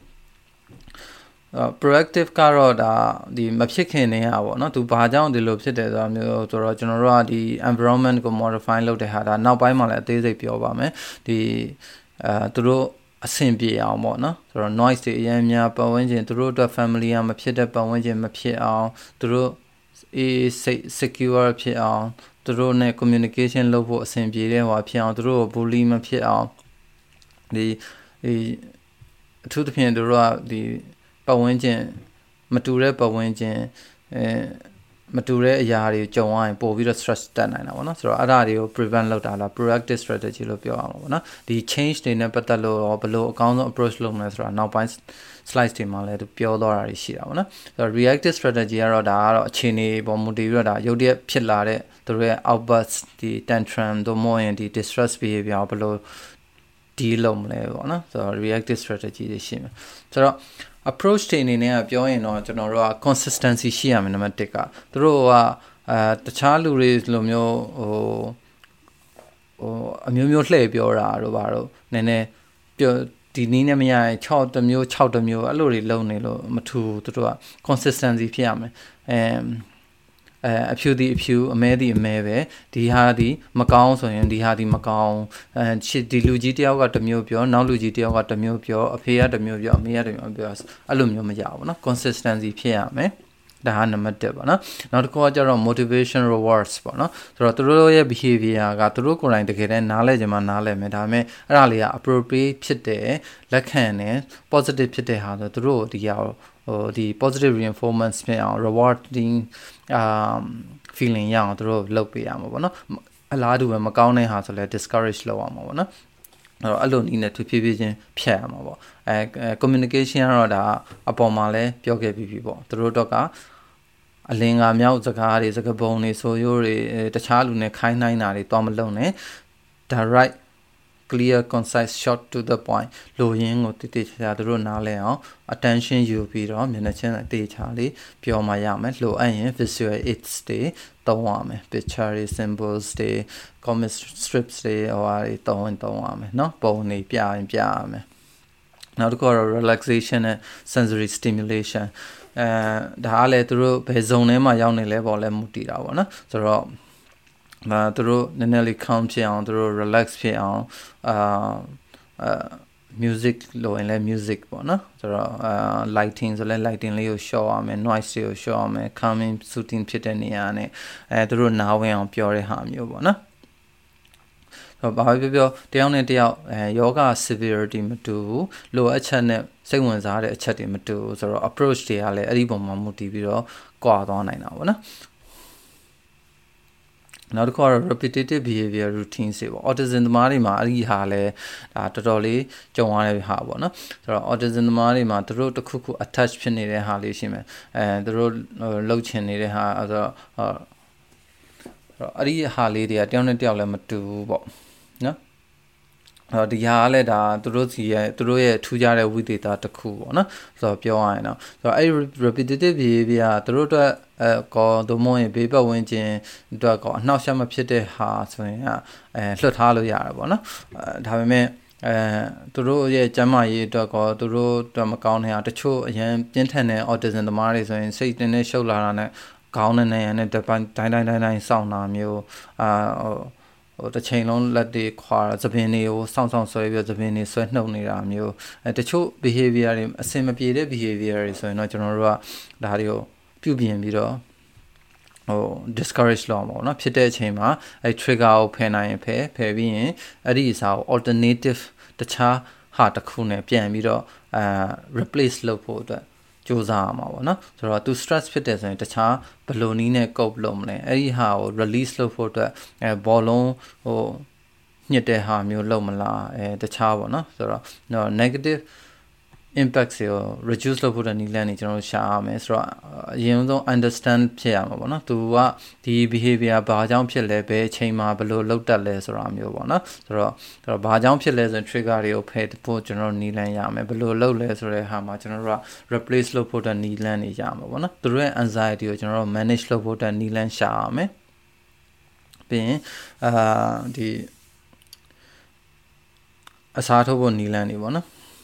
proactive ကတော့ဒါဒီမဖြစ်ခင်နေရပါတော့သူဘာကြောင့်ဒီလိုဖြစ်တယ်ဆိုတာမျိုးဆိုတော့ကျွန်တော်တို့ကဒီ environment ကို modify လုပ်တဲ့ဟာဒါနောက်ပိုင်းမှာလည်းအသေးစိတ်ပြောပါမယ်ဒီသူတို့အဆင်ပြေအောင်ပေါ့နော်ဆိုတော့ noise တွေအရင်များပတ်ဝန်းကျင်သူတို့အတွက် family ကမဖြစ်တဲ့ပတ်ဝန်းကျင်မဖြစ်အောင်သူတို့ secure ဖြစ်အောင်သူတို့နဲ့ communication လုပ်ဖို့အဆင်ပြေတဲ့ဟောဖြစ်အောင်သူတို့ကို bully မဖြစ်အောင်ဒီအထူးသဖြင့်သူတို့ကဒီပတ်ဝန်းကျင်မတူတဲ့ပတ်ဝန်းကျင်မတူတဲ့အရာတွေကြုံရရင်ပို့ပြီးတော့ stress တက်နိုင်တာပေါ့နော်ဆိုတော့အဲ့ဒါတွေကို prevent လုပ်တာလား proactive strategy လို့ပြောရမှာပေါ့နော်ဒီ change တွေနဲ့ပတ်သက်လို့ဘယ်လိုအကောင်းဆုံး approach လုပ်မလဲဆိုတာနောက်ပိုင်း slides တွေမှာလည်းသူပြောတော့တာရှိတာပေါ့နော်ဆိုတော့ reactive strategy ကတော့ဒါကတော့အခြေအနေပေါ်မူတည်ပြီးတော့ဒါရုပ်တရက်ဖြစ်လာတဲ့သူတို့ရဲ့ outburst ဒီ tantrum တို့မှရင်ဒီ distress behavior ဘယ်လို deal လုပ်မလဲပေါ့နော်ဆိုတော့ reactive strategy တွေရှိမယ်ဆိုတော့approach တွေအနေနဲ့ပြောရင်တော့ကျွန်တော်တို့က consistency ရှိရမယ်နံပါတ်1ကသူတို့ကတခြားလူတွေလိုမျိုးအမျိုးမျိုးလှည့်ပြောတာတို့ဘာတို့နည်းနည်းပြောဒီနည်းနဲ့မရရင်6တမျိုး6တမျိုးအဲ့လိုတွေလုံနေလို့မထူသူတို့က consistency ဖြစ်ရမယ်အဖြူဒီအဖြူအမဲဒီအမဲပဲဒီဟာဒီမကောင်းဆိုရင်ဒီဟာဒီမကောင်းဒီလူကြီးတယောက်ကတစ်မျိုးပြောနောက်လူကြီးတယောက်ကတစ်မျိုးပြောအဖေကတစ်မျိုးပြောအမေကတစ်မျိုးပြောအဲ့လိုမျိုးမရဘူးเนาะ consistency ဖြစ်ရမယ်ဒါဟာနံပါတ်1ပေါ့နော်နောက်တစ်ခုကကျတော့ motivation rewards ပေါ့နော်ဆိုတော့သူတို့ရဲ့ behavior ကသူတို့ကိုယ်တိုင်တကယ်တမ်းနားလဲကြမှာနားလဲမယ်ဒါပေမဲ့အဲ့ဒါလေးက appropriate ဖြစ်တယ်လက်ခံတယ် positive ဖြစ်တဲ့ဟာဆိုသူတို့ဒီဒီ positive reinforcement ဖြစ်အောင် rewarding feeling ရအောင်သူတို့လုပ်ပေးရမှာပေါ့နော်အလားတူပဲမကောင်းတဲ့ဟာဆိုလဲ discourage လုပ်အောင်ပါပေါ့နော်အဲ့လိုနည်းနဲ့ဖြည်းဖြည်းချင်းဖြတ်ရမှာပေါ့communication ကတော့ဒါအပေါ်မှာလဲပြောခဲ့ပြီးပြီပေါ့သူတို့တော့ကအလင်္ကာမြောက်စကားတွေစကားပုံတွေဆိုရိုးတွေတခြားလူနဲ့ခိုင်းနိုင်တာတွေတော့မလုပ်နဲ့ direct clear concise short to the point လိုရင်းကိုတိတိကျကျသူတို့နားလဲအောင် attention ယူပြီးတော့မျက်နှာချင်းအသေးချာလေးပြောမှရမယ်လိုအပ်ရင် visual aids တွေသုံးရမယ် picture တွေ symbols တွေ comic strips တွေဟိုတွေသုံးရမယ်เนาะပုံတွေပြရင်ပြရမယ်နောက်တစ်ခုကတော့ relaxation နဲ့ sensory stimulation ဒါကလည်းသူတို့ဘယ်ဇုံထဲမှာရောက်နေလဲပေါ့လဲမူတည်တာပေါ့နော်ဆိုတော့သူတို့နည်းနည်းလေး calm ဖြစ်အောင်သူတို့ relax ဖြစ်အောင်music လို့ရင်လည်း music ပေါ့နော်ဆိုတော့lighting ဆိုလည်း lighting လေးကို show ရမယ် noise တွေကို show ရမယ် calming soothing ဖြစ်တဲ့နေရာနဲ့သူတို့နားဝင်အောင်ပြောတဲ့ဟာမျိုးပေါ့နော်တော့ဘာပဲပြောတယောက်နဲ့တယောက်ယောဂ severity မတူဘူးလိုအပ်ချက်နဲ့စိတ်ဝင်စားတဲ့အချက်တွေမတူဘူးဆိုတော့ approach တွေကလည်းအဲ့ဒီပုံမှာမူတည်ပြီးတော့ကွာသွားနိုင်တာပေါ့နော်နောက်တစ်ခုကတော့ repetitive behavior routines တွေပေါ့ autism သမားတွေမှာအဲ့ဒီဟာလဲဒါတော်တော်လေးကြုံရတဲ့ဟာပေါ့နော်ဆိုတော့ autism သမားတွေမှာသူတို့တစ်ခုခု attach ဖြစ်နေတဲ့ဟာလေးရှိမယ်သူတို့လှုပ်ချင်နေတဲ့ဟာဆိုတော့အဲ့ဒီဟာလေးတွေကတယောက်နဲ့တယောက်လည်းမတူဘူးပေါ့နော်ဒီဟာကလည်းဒါသူတို့ရဲ့ထူးခြားတဲ့ဝိသေသတစ်ခုပေါ့နော်ဆိုတော့ပြောရရင်တော့ဆိုတော့အဲ့ repetitive behavior သူတို့အတွက်ကောသို့မဟုတ်ရင်ဘေးပတ်ဝန်းကျင်အတွက်ကောအနှောက်အယှက်မဖြစ်တဲ့ဟာဆိုရင်လွှတ်ထားလို့ရတယ်ပေါ့နော်ဒါပေမဲ့သူတို့ရဲ့ကျန်းမာရေးအတွက်ကောသူတို့အတွက်မကောင်းတဲ့ဟာတချို့အရင်ပြင်းထန်တဲ့ autism သမားတွေဆိုရင်စိတ်တင်းနေရှုပ်လာတာနဲ့ခေါင်းနဲ့နဲ့တိုင်းစောင့်တာမျိုးတစ်ချိန်လုံးလက်တွေခွာသပင်တွေကိုစောင့်ဆွဲပြီးသပင်တွေဆွဲနှုတ်နေတာမျိုးတချို့ behavior တွေအဆင်မပြေတဲ့ behavior တွေဆိုရင်တော့ကျွန်တော်တို့ကဒါတွေကိုပြုပြင်ပြီးတော့discourage လုပ်အောင်ပေါ့နော်ဖြစ်တဲ့အချိန်မှာအဲ့ trigger ကိုဖယ်နိုင်ရင်ဖယ်ပြီးရင်အဲ့ဒီအစားကို alternative တခြားဟာတစ်ခုနဲ့ပြန်ပြီးတော့replace လုပ်ဖို့အတွက်စူးစမ်းရမှာပေါ့နော်ဆိုတော့ तू stress ဖြစ်တယ်ဆိုရင်တခြားဘယ်လိုနည်းနဲ့ cope လုပ်မလဲအဲ့ဒီဟာကို release လုပ်ဖို့အတွက်ဘောလုံးညှစ်တဲ့ဟာမျိုးလုပ်မလားတခြားပေါ့နော်ဆိုတော့ negative impact ကို reduce လုပ်ဖို့တဲ့နည်းလမ်းတွေကျွန်တော်တို့ရှာရမယ်ဆိုတော့အရင်ဆုံး understand ဖြစ်ရမှာပေါ့နော်သူကဒီ behavior ဘာကြောင့်ဖြစ်လဲဘယ်အချိန်မှာဘယ်လိုလုပ်တတ်လဲဆိုတာမျိုးပေါ့နော်ဆိုတော့ဘာကြောင့်ဖြစ်လဲဆိုရင် trigger တွေကိုဖယ်ဖို့ကျွန်တော်တို့နည်းလမ်းရမယ်ဘယ်လိုလုပ်လဲဆိုတဲ့ဟာမှာကျွန်တော်တို့က replace လုပ်ဖို့တဲ့နည်းလမ်းတွေရမှာပေါ့နော်သူတို့ရဲ့ anxiety ကိုကျွန်တော်တို့ manage လုပ်ဖို့တဲ့နည်းလမ်းရှာရမယ်ပြီးရင်ဒီအစားထိုးဖို့နည်းလမ်းတွေပေါ့နော်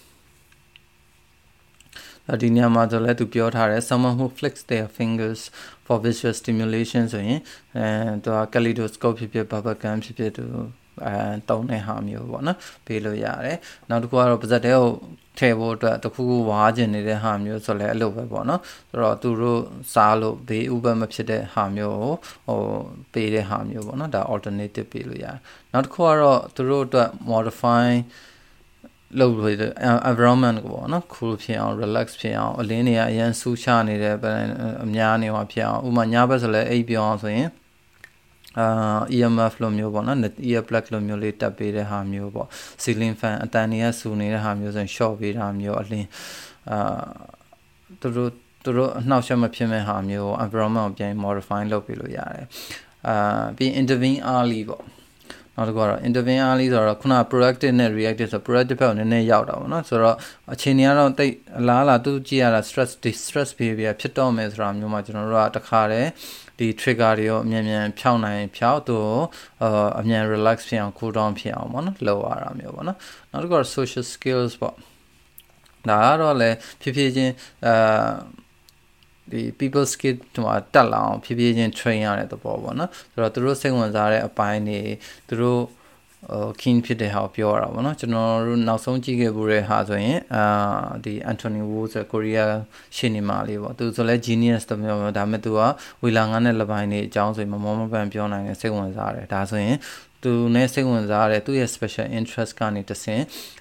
ဒီညမှာဆိုလဲသူပြောထားတယ် someone who flicks their fingers for visual stimulation ဆိုရင်သူက kaleidoscope ဖြစ်ဖြစ် bubble gum ဖြစ်ဖြစ်သူတုံးတဲ့ဟာမျိုးပေါ့နော်ပေးလို့ရတယ်နောက်တစ်ခုကတော့ပါဇက်တဲကိုထည့်ဖို့အတွက်တခုခုဝါးကျင်နေတဲ့ဟာမျိုးဆိုလဲအဲ့လိုပဲပေါ့နော်ဆိုတော့သူတို့စားလို့ဘေးဥပမဖြစ်တဲ့ဟာမျိုးကိုပေးတဲ့ဟာမျိုးပေါ့နော်ဒါ alternative ပေးလို့ရတယ်နောက်တစ်ခုကတော့သူတို့အတွက် modify လုပ်လို့ environment ကိုပေါ့နော် cool ဖြစ်အောင် relax ဖြစ်အောင်အလင်းတွေကအရင်ဆူချနေတဲ့အများနေမှာဖြစ်အောင်ဥပမာညဘက်ဆိုလဲအိပ်ပြောင်းအောင်ဆိုရင်EMF လိုမျိုးပေါ့နော် ear plug လိုမျိုးလေးတက်ပေးတဲ့ဟာမျိုးပေါ့ ceiling fan အတန်တွေကဆူနေတဲ့ဟာမျိုးဆိုရင် short ပေးတာမျိုးအလင်းသူတို့အနှောက်အယှက်မဖြစ်မဲ့ဟာမျိုး environment ကိုပြန် modify လုပ်ပေးလို့ရတယ်ပြီး intervene early ပေါ့နောက်တစ်ခုကတော့ intervene early ဆိုတော့ခုန proactive နဲ့ reactive ဆို proactive ဘက်ကိုနည်းနည်းရောက်တာပေါ့နော်ဆိုတော့အခြေအနေကတော့တိတ်အလားလာသူကြည့်ရတာ stress behavior ဖြစ်တော့မယ်ဆိုတာမျိုးမှာကျွန်တော်တို့ကတခါတည်းဒီ trigger တွေကိုအမြန်ဖြောင်းနိုင်ဖြောင်းသူအမြန် relax ဖြစ်အောင် cool down ဖြစ်အောင်ပေါ့နော်လုပ်ရတာမျိုးပေါ့နော်နောက်တစ်ခုကတော့ social skills ပေါ့ဒါကတော့လည်းဖြည်းဖြည်းချင်း the people skill မှာတက်လာအောင်ဖြည်းဖြည်းချင်း train ရတဲ့သဘောပေါ့နော်ဆိုတော့သူတို့စိတ်ဝင်စားတဲ့အပိုင်းတွေသူတို့keen ဖြစ်တဲ့ဟာကိုပြောတာပေါ့နော်ကျွန်တော်တို့နောက်ဆုံးကြည့်ခဲ့ဘူးတဲ့ဟာဆိုရင်ဒီ Anthony Wu ဆိုကိုရီးယားရှင်နေမာလေးပေါ့သူဆိုလဲ genius တမျိုးပဲဒါပေမဲ့သူကဝီလာငန်းနဲ့လပိုင်းတွေအကြောင်းဆိုရင်မမောမပန်ပြောနိုင်တဲ့စိတ်ဝင်စားတယ်ဒါဆိုရင်သူနဲ့စိတ်ဝင်စားတဲ့သူ့ရဲ့ special interest ကနေတဆင့်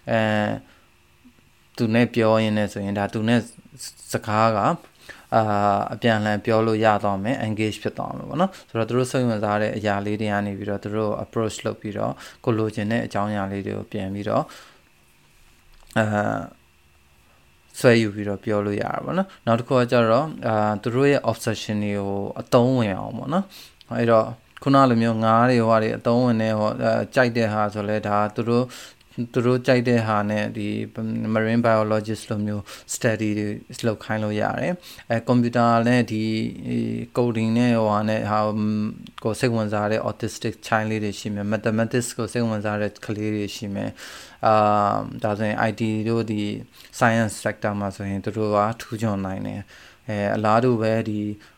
သူနဲ့ပြောရင်းနဲ့ဆိုရင်ဒါသူနဲ့စကားကအပြန်လှန်ပြောလို့ရတော့မယ် engage ဖြစ်သွားမယ်ပေါ့နော်ဆိုတော့သူတို့စိတ်ဝင်စားတဲ့အရာလေးတွေကနေပြီးတော့သူတို့ approach လုပ်ပြီးတော့ကိုလိုချင်တဲ့အကြောင်းအရာလေးတွေကိုပြန်ပြီးတော့ဆွဲယူပြီးတော့ပြောလို့ရတာပေါ့နော်နောက်တစ်ခုကကျတော့သူတို့ရဲ့ obsession တွေကိုအသုံးဝင်အောင်ပေါ့နော်အဲ့တော့ခုနလိုမျိုးငါးတွေဟိုတွေအသုံးဝင်နေဟောကြိုက်တဲ့ဟာဆိုလဲဒါသူတို့ကြိုက်တဲ့ဟာနဲ့ဒီ marine biologist လိုမျိုး study တွေလုပ်ခိုင်းလို့ရတယ်computer နဲ့ဒီ coding နဲ့ဟိုဟာနဲ့ဟာကိုစိတ်ဝင်စားတဲ့ autistic child လေးတွေရှိမယ် mathematics ကိုစိတ်ဝင်စားတဲ့ကလေးတွေရှိမယ်ဒါဆိုရင် IT တို့ဒီ science sector မှာဆိုရင်သူတို့ကထူးချွန်နိုင်တယ်အလားတူပဲဒီ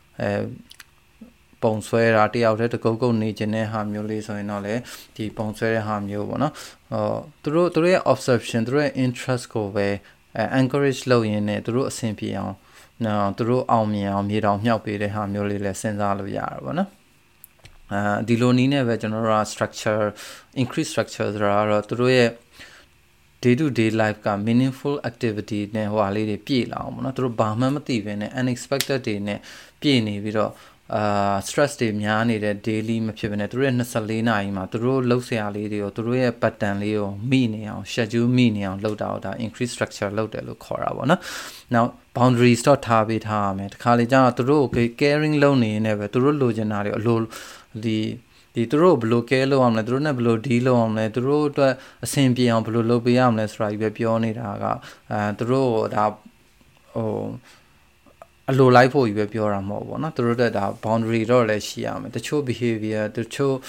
ပုံဆွဲတာတယောက်တည်းတကုတ်ကုတ်နေခြင်းတဲ့ဟာမျိုးလေးဆိုရင်တော့လေဒီပုံဆွဲတဲ့ဟာမျိုးပေါ့နော်သူတို့ရဲ့ observation သူတို့ရဲ့ interest ကိုပဲencourage လုပ်ရင်းနဲ့သူတို့အဆင်ပြေအောင်သူတို့အောင်မြင်အောင်မြေတောင်မြောက်ပေးတဲ့ဟာမျိုးလေးလည်းစဉ်းစားလို့ရတာပေါ့နော်ဒီလိုနည်းနဲ့ပဲကျွန်တော်တို့က structure increase structure ဆိုတာတော့သူတို့ရဲ့day to day life က meaningful activity နဲ့ဟိုဟာလေးတွေပြည့်လာအောင်ပေါ့နော်သူတို့ဘာမှမသိဘဲနဲ့ unexpected တွေနဲ့ပြည့်နေပြီးတော့stress တွေများနေတဲ့ daily မဖြစ်ဘဲနဲ့သူတို့ရဲ့24နာရီမှာသူတို့လှုပ်ရှားလေးတွေကိုသူတို့ရဲ့ pattern လေးကိုမိနေအောင် schedule မိနေအောင်လုပ်တာဒါ increase structure လုပ်တယ်လို့ခေါ်တာပေါ့နော်နောက် boundaries တော့ထားပေးထားရမယ်တခါလေကျတော့သူတို့ကို caring လုပ်နေနေပဲသူတို့လိုချင်တာတွေအလိုဒီသူတို့ဘယ်လို care လုပ်အောင်လဲသူတို့နဲ့ဘယ်လို deal လုပ်အောင်လဲသူတို့အတွက်အဆင်ပြေအောင်ဘယ်လိုလုပ်ပေးရမလဲဆိုတာကြီးပဲပြောနေတာကသူတို့ဒါဟိုအလိုလိုက်ဖို့ကြီးပဲပြောတာမဟုတ်ဘူးเนาะသူတို့တက်ဒါ boundary တော့လည်းရှိရမယ်တချို့ behavior တချို့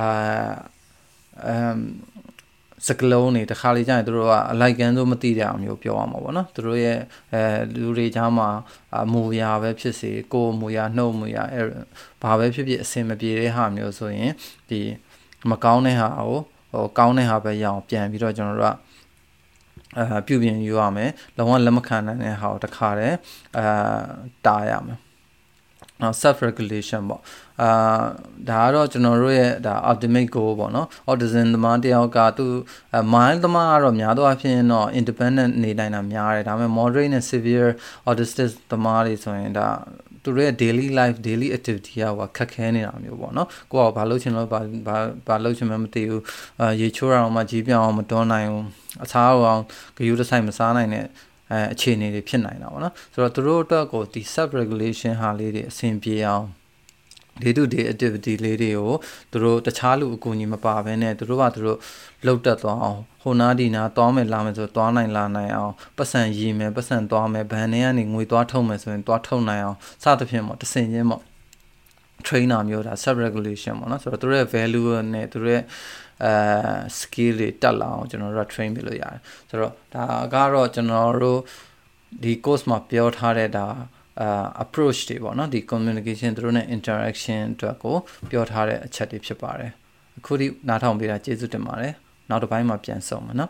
စကလုံးနေတခါလေကြာရင်သူတို့ကအလိုက်ကန်းဆိုမသိတဲ့အမျိုးပြောရမှာပေါ့နော်သူတို့ရဲ့လူတွေကြားမှာမူရာပဲဖြစ်စေကိုယ်မူရာနှုတ်မူရာဘာပဲဖြစ်ဖြစ်အစင်မပြေတဲ့ဟာမျိုးဆိုရင်ဒီမကောင်းတဲ့ဟာကိုဟိုကောင်းတဲ့ဟာပဲရအောင်ပြန်ပြီးတော့ကျွန်တော်တို့ကပြုပြင်ယူရမယ်လုံးဝလက်မခံနိုင်တဲ့ဟာကိုတခါတည်းတားရမယ်self regulation ပေါ့ဒါကတော့ကျွန်တော်တို့ရဲ့ဒါ ultimate goal ပေါ့နော် autism သမားတယောက်ကသူ mild သမားကတော့များသောအားဖြင့်တော့ independent နေနိုင်တာများတယ်ဒါပေမဲ့ moderate နဲ့ severe autistic သမားတွေဆိုရင်ဒါသူတို့ရဲ့ daily life daily activity ကခက်ခဲနေတာမျိုးပေါ့နော်ကိုကဘာလုပ်ချင်လို့ဘာလုပ်ချင်မှမသိဘူးရေချိုးရအောင်မှကြီးပြောင်းအောင်မတွန်းနိုင်ဘူးအစားအောင်ဂရုတစိုက်မစားနိုင်တဲ့အခြေအနေတွေဖြစ်နိုင်တာပေါ့နော်ဆိုတော့သူတို့အတွက်ကိုဒီ self regulation ဟာလေးတွေအဆင်ပြေအောင် day to day activity လေးတွေကိုသူတို့တခြားလူအကူအညီမပါဘဲနဲ့သူတို့ကသူတို့လှုပ်တက်သွားအောင်ဟိုနားဒီနားသွားမယ်လာမယ်ဆိုသွားနိုင်လာနိုင်အောင်ပတ်စံရည်မယ်ပတ်စံသွားမယ်ဘန်ထဲကနေငွေသွားထုတ်မယ်ဆိုရင်သွားထုတ်နိုင်အောင်စသဖြင့်ပေါ့တဆင်ချင်းပေါ့ trainer မျိုးဒါ self regulation ပေါ့နော်ဆိုတော့သူတို့ရဲ့ value နဲ့သူတို့ရဲ့skill တွေတက်လာအောင်ကျွန်တော်တို့ train ပေးလို့ရတယ်ဆိုတော့ဒါကတော့ကျွန်တော်တို့ဒီ course မှာပြောထားတဲ့ဒါ approach တွေပေါ့နော်ဒီ communication သူတို့နဲ့ interaction အတွက်ကိုပြောထားတဲ့အချက်တွေဖြစ်ပါတယ်အခုဒီနားထောင်ပေးတာကျေးဇူးတင်ပါတယ်နောက်တစ်ပိုင်းမှာပြန်ဆုံမယ်နော်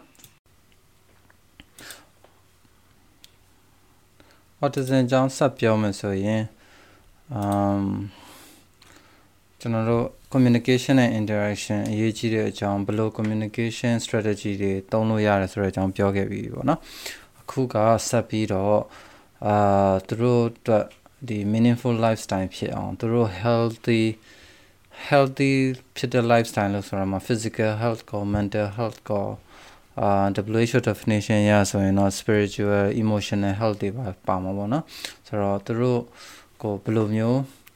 autism အကြောင်းဆက်ပြောမယ်ဆိုရင်ကျွန်တော်တို့ communication နဲ့ interaction အရေးကြီးတဲ့အကြောင်းဘယ်လို communication strategy တွေသုံးလို့ရတယ်ဆိုတဲ့အကြောင်းပြောခဲ့ပြီးပေါ့နော်အခုကဆက်ပြီးတော့သူတို့အတွက်ဒီ meaningful lifestyle ဖြစ်အောင်သူတို့ healthy ဖြစ်တဲ့ lifestyle လို့ဆိုတာမှာ physical health ကို mental health ကို WHO definition ရဆိုရင်တော့ spiritual emotional health တွေပါမှာပေါ့နော်ဆိုတော့သူတို့ကိုဘယ်လိုမျိုး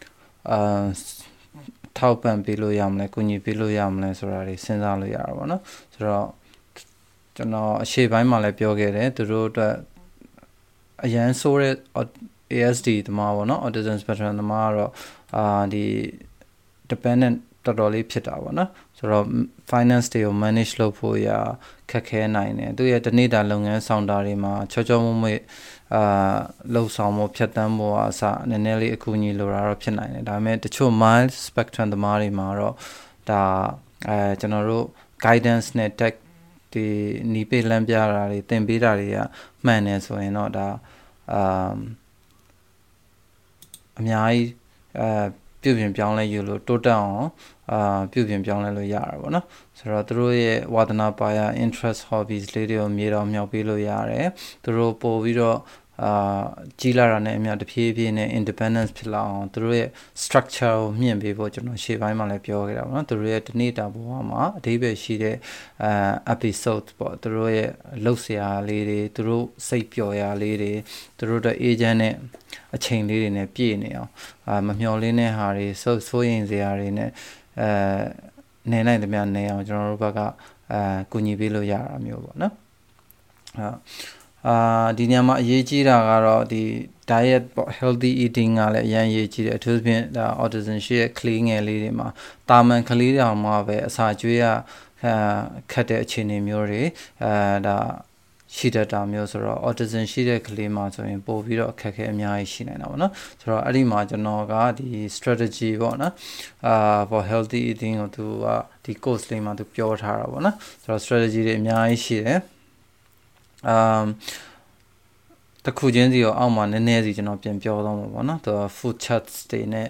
ထောက်ပံ့ပေးလို့ရမလဲကူညီပေးလို့ရမလဲဆိုတာတွေစဉ်းစားလို့ရတာပေါ့နော်ဆိုတော့ကျွန်တော်အရှေ့ပိုင်းမှာလည်းပြောခဲ့တယ်သူတို့အတွက်အရန်ဆိုးတဲ့ ASD သမားပေါ့နော် autism spectrum သမားကတော့ဒီ dependent တော်တော်လေးဖြစ်တာပေါ့နော်ဆိုတော့ finance တွေကို manage လုပ်ဖို့ရခက်ခဲနိုင်တယ်သူရဲ့တနေ့တာလုပ်ငန်းဆောင်တာတွေမှာချောချောမွေ့မွေ့လှုပ်ဆောင်မှုဖြတ်တန်းမှုအစနည်းနည်းလေးအကူအညီလိုတာတော့ဖြစ်နိုင်တယ်ဒါပေမဲ့တချို့ mild spectrum သမားတွေမှာတော့ဒါကျွန်တော်တို့ guidance နဲ့ tech ဒီနီးပေးလမ်းပြတာတွေသင်ပေးတာတွေကမှန်တယ်ဆိုရင်တော့ဒါအများကြီးပြုပြင်ပြောင်းလဲယူလို့တိုးတက်အောင်ပြုပြင်ပြောင်းလဲလို့ရတာပေါ့နော်ဆိုတော့သူတို့ရဲ့ဝါသနာပါရာ interest hobbies လေးတွေကိုမြေတော်မြောက်ပေးလို့ရတယ်သူတို့ပို့ပြီးတော့ကြီးလာတာနဲ့အများတဖြည်းဖြည်းနဲ့ independence ဖြစ်လာအောင်သူတို့ရဲ့ structure ကိုမြင့်ပေးဖို့ကျွန်တော်ရှေ့ပိုင်းမှာလည်းပြောခဲ့တာပေါ့နော်သူတို့ရဲ့တနေ့တာဘဝမှာအဓိပ္ပာယ်ရှိတဲ့episode ပေါ့သူတို့ရဲ့လှုပ်ရှားလေးတွေသူတို့စိတ်ပျော်ရာလေးတွေသူတို့ရဲ့ agent နဲ့အချိန်လေးတွေနဲ့ပြည့်နေအောင်မမျှော်လင့်တဲ့ဟာတွေစိုးရိမ်စရာတွေနဲ့နေနိုင်သမျှနေအောင်ကျွန်တော်တို့ဘက်ကကူညီပေးလို့ရတာမျိုးပေါ့နော်ဒီညမှာအရေးကြီးတာကတော့ဒီ diet ပေါ့ healthy eating ကလည်းအရင်ရေးကြီးတယ်အထူးသဖြင့်ဒါ autism ရှိတဲ့ကလေးငယ်လေးတွေမှာတာမန်ကလေးတောင်မှပဲအစာကျွေးရခက်တဲ့အခြေအနေမျိုးတွေဒါရှိတတ်တာမျိုးဆိုတော့ autism ရှိတဲ့ကလေးမှာဆိုရင်ပို့ပြီးတော့အခက်အခဲအများကြီးရှိနိုင်တာပေါ့နော်ဆိုတော့အဲ့ဒီမှာကျွန်တော်ကဒီ strategy ပေါ့နော်for healthy eating ကိုသူကဒီ course လေးမှာသူပြောထားတာပေါ့နော်ဆိုတော့ strategy တွေအများကြီးရှိတယ်တခုချင်းစီကိုအောက်မှာနည်းနည်းစီကျွန်တော်ပြန်ပြောတော့မှာပေါ့နော်သူ food charts တွေနဲ့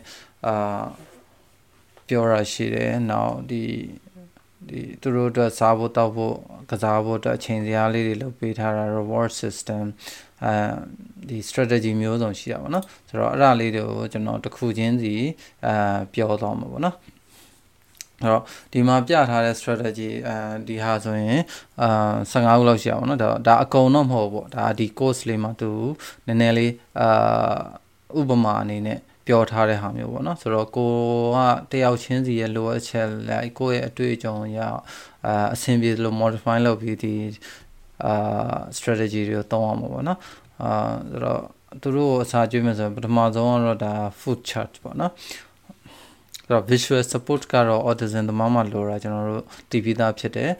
ပြောရရှိတယ်နောက်ဒီသူတို့အတွက်စားဖို့တောက်ဖို့ကစားဖို့အတွက်အချိန်စရာလေးတွေလုပ်ပေးထားတာ reward system ဒီ strategy မျိုးစုံရှိတာပေါ့နော်ဆိုတော့အဲ့ဒါလေးတွေကိုကျွန်တော်တခုချင်းစီပြောတော့မှာပေါ့နော်အဲ့တော့ဒီမှာပြထားတဲ့ strategy ဒီဟာဆိုရင်15ခုလောက်ရှိအောင်เนาะဒါအကုန်တော့မဟုတ်ဘူးပေါ့ဒါဒီ course လေးမှာသူနည်းနည်းလေးဥပမာအနေနဲ့ပြောထားတဲ့ဟာမျိုးပေါ့เนาะဆိုတော့ကိုကတယောက်ချင်းစီရဲ့လိုအပ်ချက်လိုက်ကိုယ့်ရဲ့အတွေ့အကြုံရအဆင်ပြေလို့ modify လုပ်ပြီးဒီ strategy တွေကိုသုံးအောင်ပေါ့เนาะဆိုတော့သူတို့အစာကျွေးမယ်ဆိုရင်ပထမဆုံးကတော့ဒါ food chart ပေါ့เนาะဆိုတော့ visual support ကတော့ autism သမားမှာလိုတာကျွန်တော်တို့သိပြီးသားဖြစ်တယ်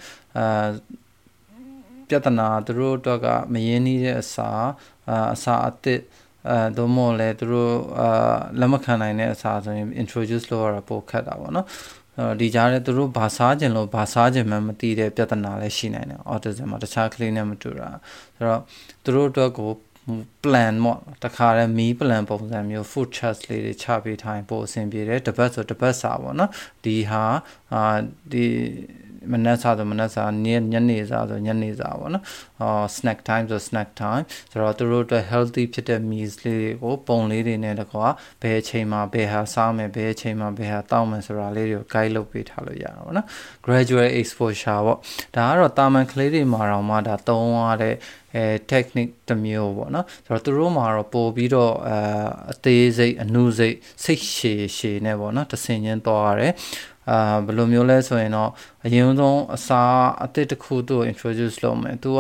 ပြဿနာသူတို့အတွက်ကမရင်းနှီးတဲ့အစာအသစ်သို့မဟုတ်လဲသူတို့လက်မခံနိုင်တဲ့အစာဆိုရင် introduce လုပ်ရတာပိုခက်တာပေါ့နော်ဒီကြားထဲသူတို့ဘာစားခြင်းလို့ဘာစားခြင်းမှမသိတဲ့ပြဿနာလည်းရှိနိုင်တယ် autism မှာတခြားကလေးနဲ့မတူတာဆိုတော့သူတို့အတွက်ကိုplan ပေါ့တခါတည်းမီး plan ပုံစံမျိုး food chart လေးတွေချပေးထားရင်ပိုအဆင်ပြေတယ်တပတ်ဆိုတပတ်စာပေါ့နော်ဒီဟာဒီမနက်စာဆိုမနက်စာညနေစာဆိုညနေစာပေါ့နော်snack time ဆို snack time ဆိုတော့သူတို့အတွက် healthy ဖြစ်တဲ့ meals လေးတွေကိုပုံလေးတွေနဲ့တကွာဘယ်အချိန်မှာဘယ်ဟာစားမယ်ဘယ်အချိန်မှာဘယ်ဟာတောက်မယ်ဆိုတာလေးတွေကို guide လုပ်ပေးထားလို့ရတာပေါ့နော် gradual exposure ပေါ့ဒါကတော့တာမန်ကလေးတွေမှာတော့မှဒါသုံးရတဲ့technique တစ်မျိုးပေါ့နော်ဆိုတော့သူတို့မှာတော့ပို့ပြီးတော့အသေးစိတ်အနုစိတ်စိတ်ရှည်နဲ့ပေါ့နော်တဆင်ချင်းသွားရတယ်ဘယ်လိုမျိုးလဲဆိုရင်တော့အရင်ဆုံးအစာအသစ်တစ်ခုသူ့ကို introduce လုပ်မယ်သူက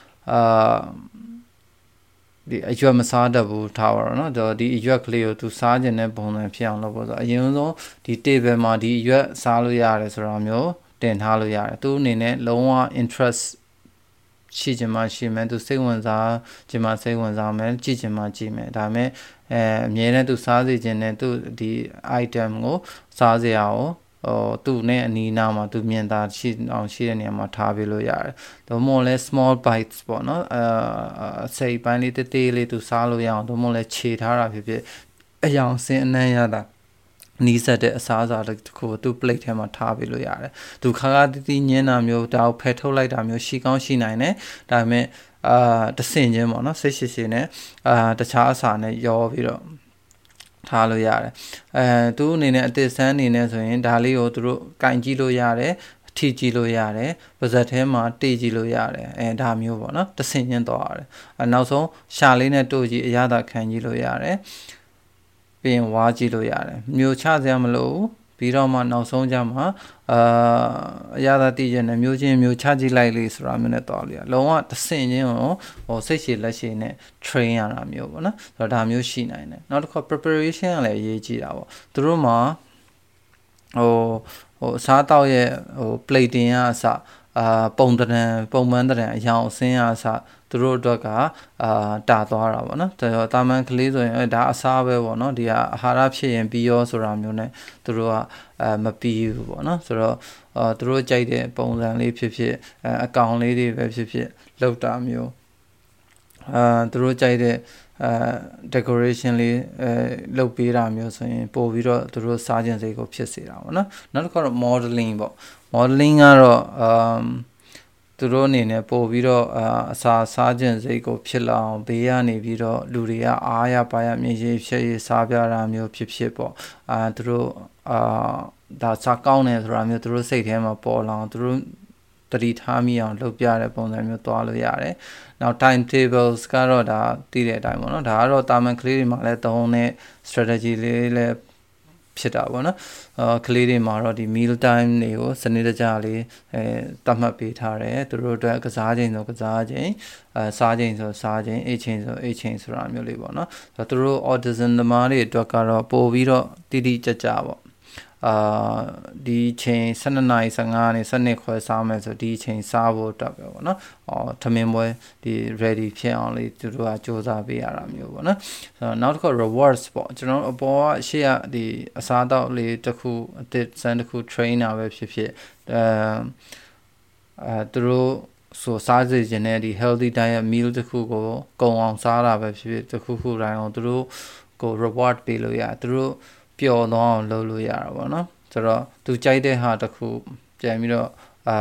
ဒီအရွက်မစားတတ်ဘူးထားပါတော့เนาะဒီအရွက်ကလေးကိုသူစားခြင်းနဲ့ပုံစံဖြစ်အောင်လုပ်ဖို့ဆိုအရင်ဆုံးဒီ table မှာဒီအရွက်စားလို့ရတယ်ဆိုတာမျိုးတင်ထားလို့ရတယ်သူအနေနဲ့လုံးဝ interest ရှိခြင်းမရှိမယ်သူစိတ်ဝင်စားခြင်းမစိတ်ဝင်စားမယ်ကြည့်ခြင်းမကြည့်မယ်ဒါပေမဲ့အမြဲတမ်းသူစားစေခြင်းနဲ့သူဒီ item ကိုစားစရာကိုသူနဲ့အနီးနားမှာသူမြင်တာရှိအောင်ရှိတဲ့နေရာမှာထားပေးလို့ရတယ်။သို့မဟုတ်လဲ small bites ပေါ့နော်စိတ်ပိုင်းလေးတေးလေးသူစားလို့ရအောင်သို့မဟုတ်လဲခြေထားတာဖြစ်ဖြစ်အယောင်စင်အနှံ့ရတာနီးစပ်တဲ့အစားအစာတစ်ခုကိုသူ့ plate ထဲမှာထားပေးလို့ရတယ်။သူခါတီးညင်းတာမျိုးဒါကိုဖယ်ထုတ်လိုက်တာမျိုးရှိကောင်းရှိနိုင်တယ်။ဒါပေမဲ့တဆင်ချင်းပေါ့နော်စိတ်ရှည်နဲ့တခြားအစာနဲ့ရောပြီးတော့ထားလို့ရတယ်သူအနေနဲ့အသစ်ဆန်းအနေနဲ့ဆိုရင်ဒါလေးကိုသူတို့ကင်ကြည့်လို့ရတယ်ထိကြည့်လို့ရတယ်ပါဇက်ထဲမှာတေးကြည့်လို့ရတယ်ဒါမျိုးပေါ့နော်တဆင်ချင်းသွားရတယ်နောက်ဆုံးရှာလေးနဲ့တို့ကြည့်အရသာခံကြည့်လို့ရတယ်ပြီးရင်ဝါးကြည့်လို့ရတယ်မျိုးချစရာမလိုဘူးပြီးတော့မှနောက်ဆုံးကြမှာအရသာတည်ရတဲ့မျိုးချင်းမျိုးချကြည့်လိုက်လေဆိုတာမျိုးနဲ့တော်လို့ရလုံးဝတဆင်ချင်းကိုဟိုစိတ်ရှည်လက်ရှည်နဲ့ train ရတာမျိုးပေါ့နော်ဆိုတော့ဒါမျိုးရှိနိုင်တယ်နောက်တစ်ခါ preparation ကလည်းအရေးကြီးတာပေါ့သူတို့မှာစားတောက်ရဲ့plating ကအစပုံမှန်တဲ့အရောင်အစင်းအစသူတို့အတွက်ကတာသွားတာပေါ့နော်တာမန်ကလေးဆိုရင်ဒါအစားပဲပေါ့နော်ဒီကအာဟာရဖြစ်ရင်ပြီးရောဆိုတာမျိုးနဲ့သူတို့ကမပြီးဘူးပေါ့နော်ဆိုတော့သူတို့ကြိုက်တဲ့ပုံစံလေးဖြစ်ဖြစ်အကောင်လေးတွေပဲဖြစ်ဖြစ်လောက်တာမျိုးသူတို့ကြိုက်တဲ့decoration လေးလုပ်ပေးတာမျိုးဆိုရင်ပို့ပြီးတော့သူတို့စားခြင်းစိတ်ကိုဖြစ်စေတာပေါ့နော်နောက်တစ်ခါတော့ modeling ပေါ့ modeling ကတော့သူတို့အနေနဲ့ပို့ပြီးတော့အစာစားခြင်းစိတ်ကိုဖြစ်လာအောင်ဘေးကနေပြီးတော့လူတွေကအားရပါရမြေကြီးဖြစ်ရေးစားပြတာမျိုးဖြစ်ပေါ့သူတို့ဒါစားကောင်းတယ်ဆိုတာမျိုးသူတို့စိတ်ထဲမှာပေါ်လာအောင်သူတို့တတိထားမိအောင်လုပ်ပြတဲ့ပုံစံမျိုးသွားလို့ရတယ်။နောက် timetables ကတော့ဒါသိတဲ့အတိုင်းပေါ့နော်။ဒါကတော့တာမန်ကလေးတွေမှာလည်းသုံးတဲ့ strategy လေးလည်းဖြစ်တာပေါ့နော်။ကလေးတွေမှာတော့ဒီ meal time တွေကိုစနစ်တကျလေးသတ်မှတ်ပေးထားတယ်။သူတို့အတွက်ကစားချိန်ဆိုကစားချိန်စားချိန်ဆိုစားချိန်အိတ်ချိန်ဆိုအိတ်ချိန်ဆိုတာမျိုးလေးပေါ့နော်။သူတို့ autism သမားတွေအတွက်ကတော့ပို့ပြီးတော့တိတိကျကျပေါ့ဒီချိန်12နာရီ15နဲ့12ခွဲစားမယ်ဆိုဒီချိန်စားဖို့အတွက်ပဲပေါ့နော်ထမင်းပွဲဒီ ready ဖြစ်အောင်လေးသူတို့ကစူးစမ်းပေးရတာမျိုးပေါ့နော်နောက်တစ်ခု rewards ပေါ့ကျွန်တော်အပေါ်ကရှေ့ကဒီအစားအသောက်လေးတစ်ခုအသစ်စမ်းတစ်ခု trainer ပဲဖြစ်ဖြစ်သူတို့ဆိုစားစေခြင်းနဲ့ဒီ healthy diet meal တစ်ခုကိုကုံအောင်စားတာပဲဖြစ်ဖြစ်တစ်ခုတိုင်းအောင်သူတို့ကို reward ပေးလို့ရသူတို့ပျော်သွားအောင်လုပ်လို့ရတာပေါ့နော်ဆိုတော့သူကြိုက်တဲ့ဟာတစ်ခုပြန်ပြီးတော့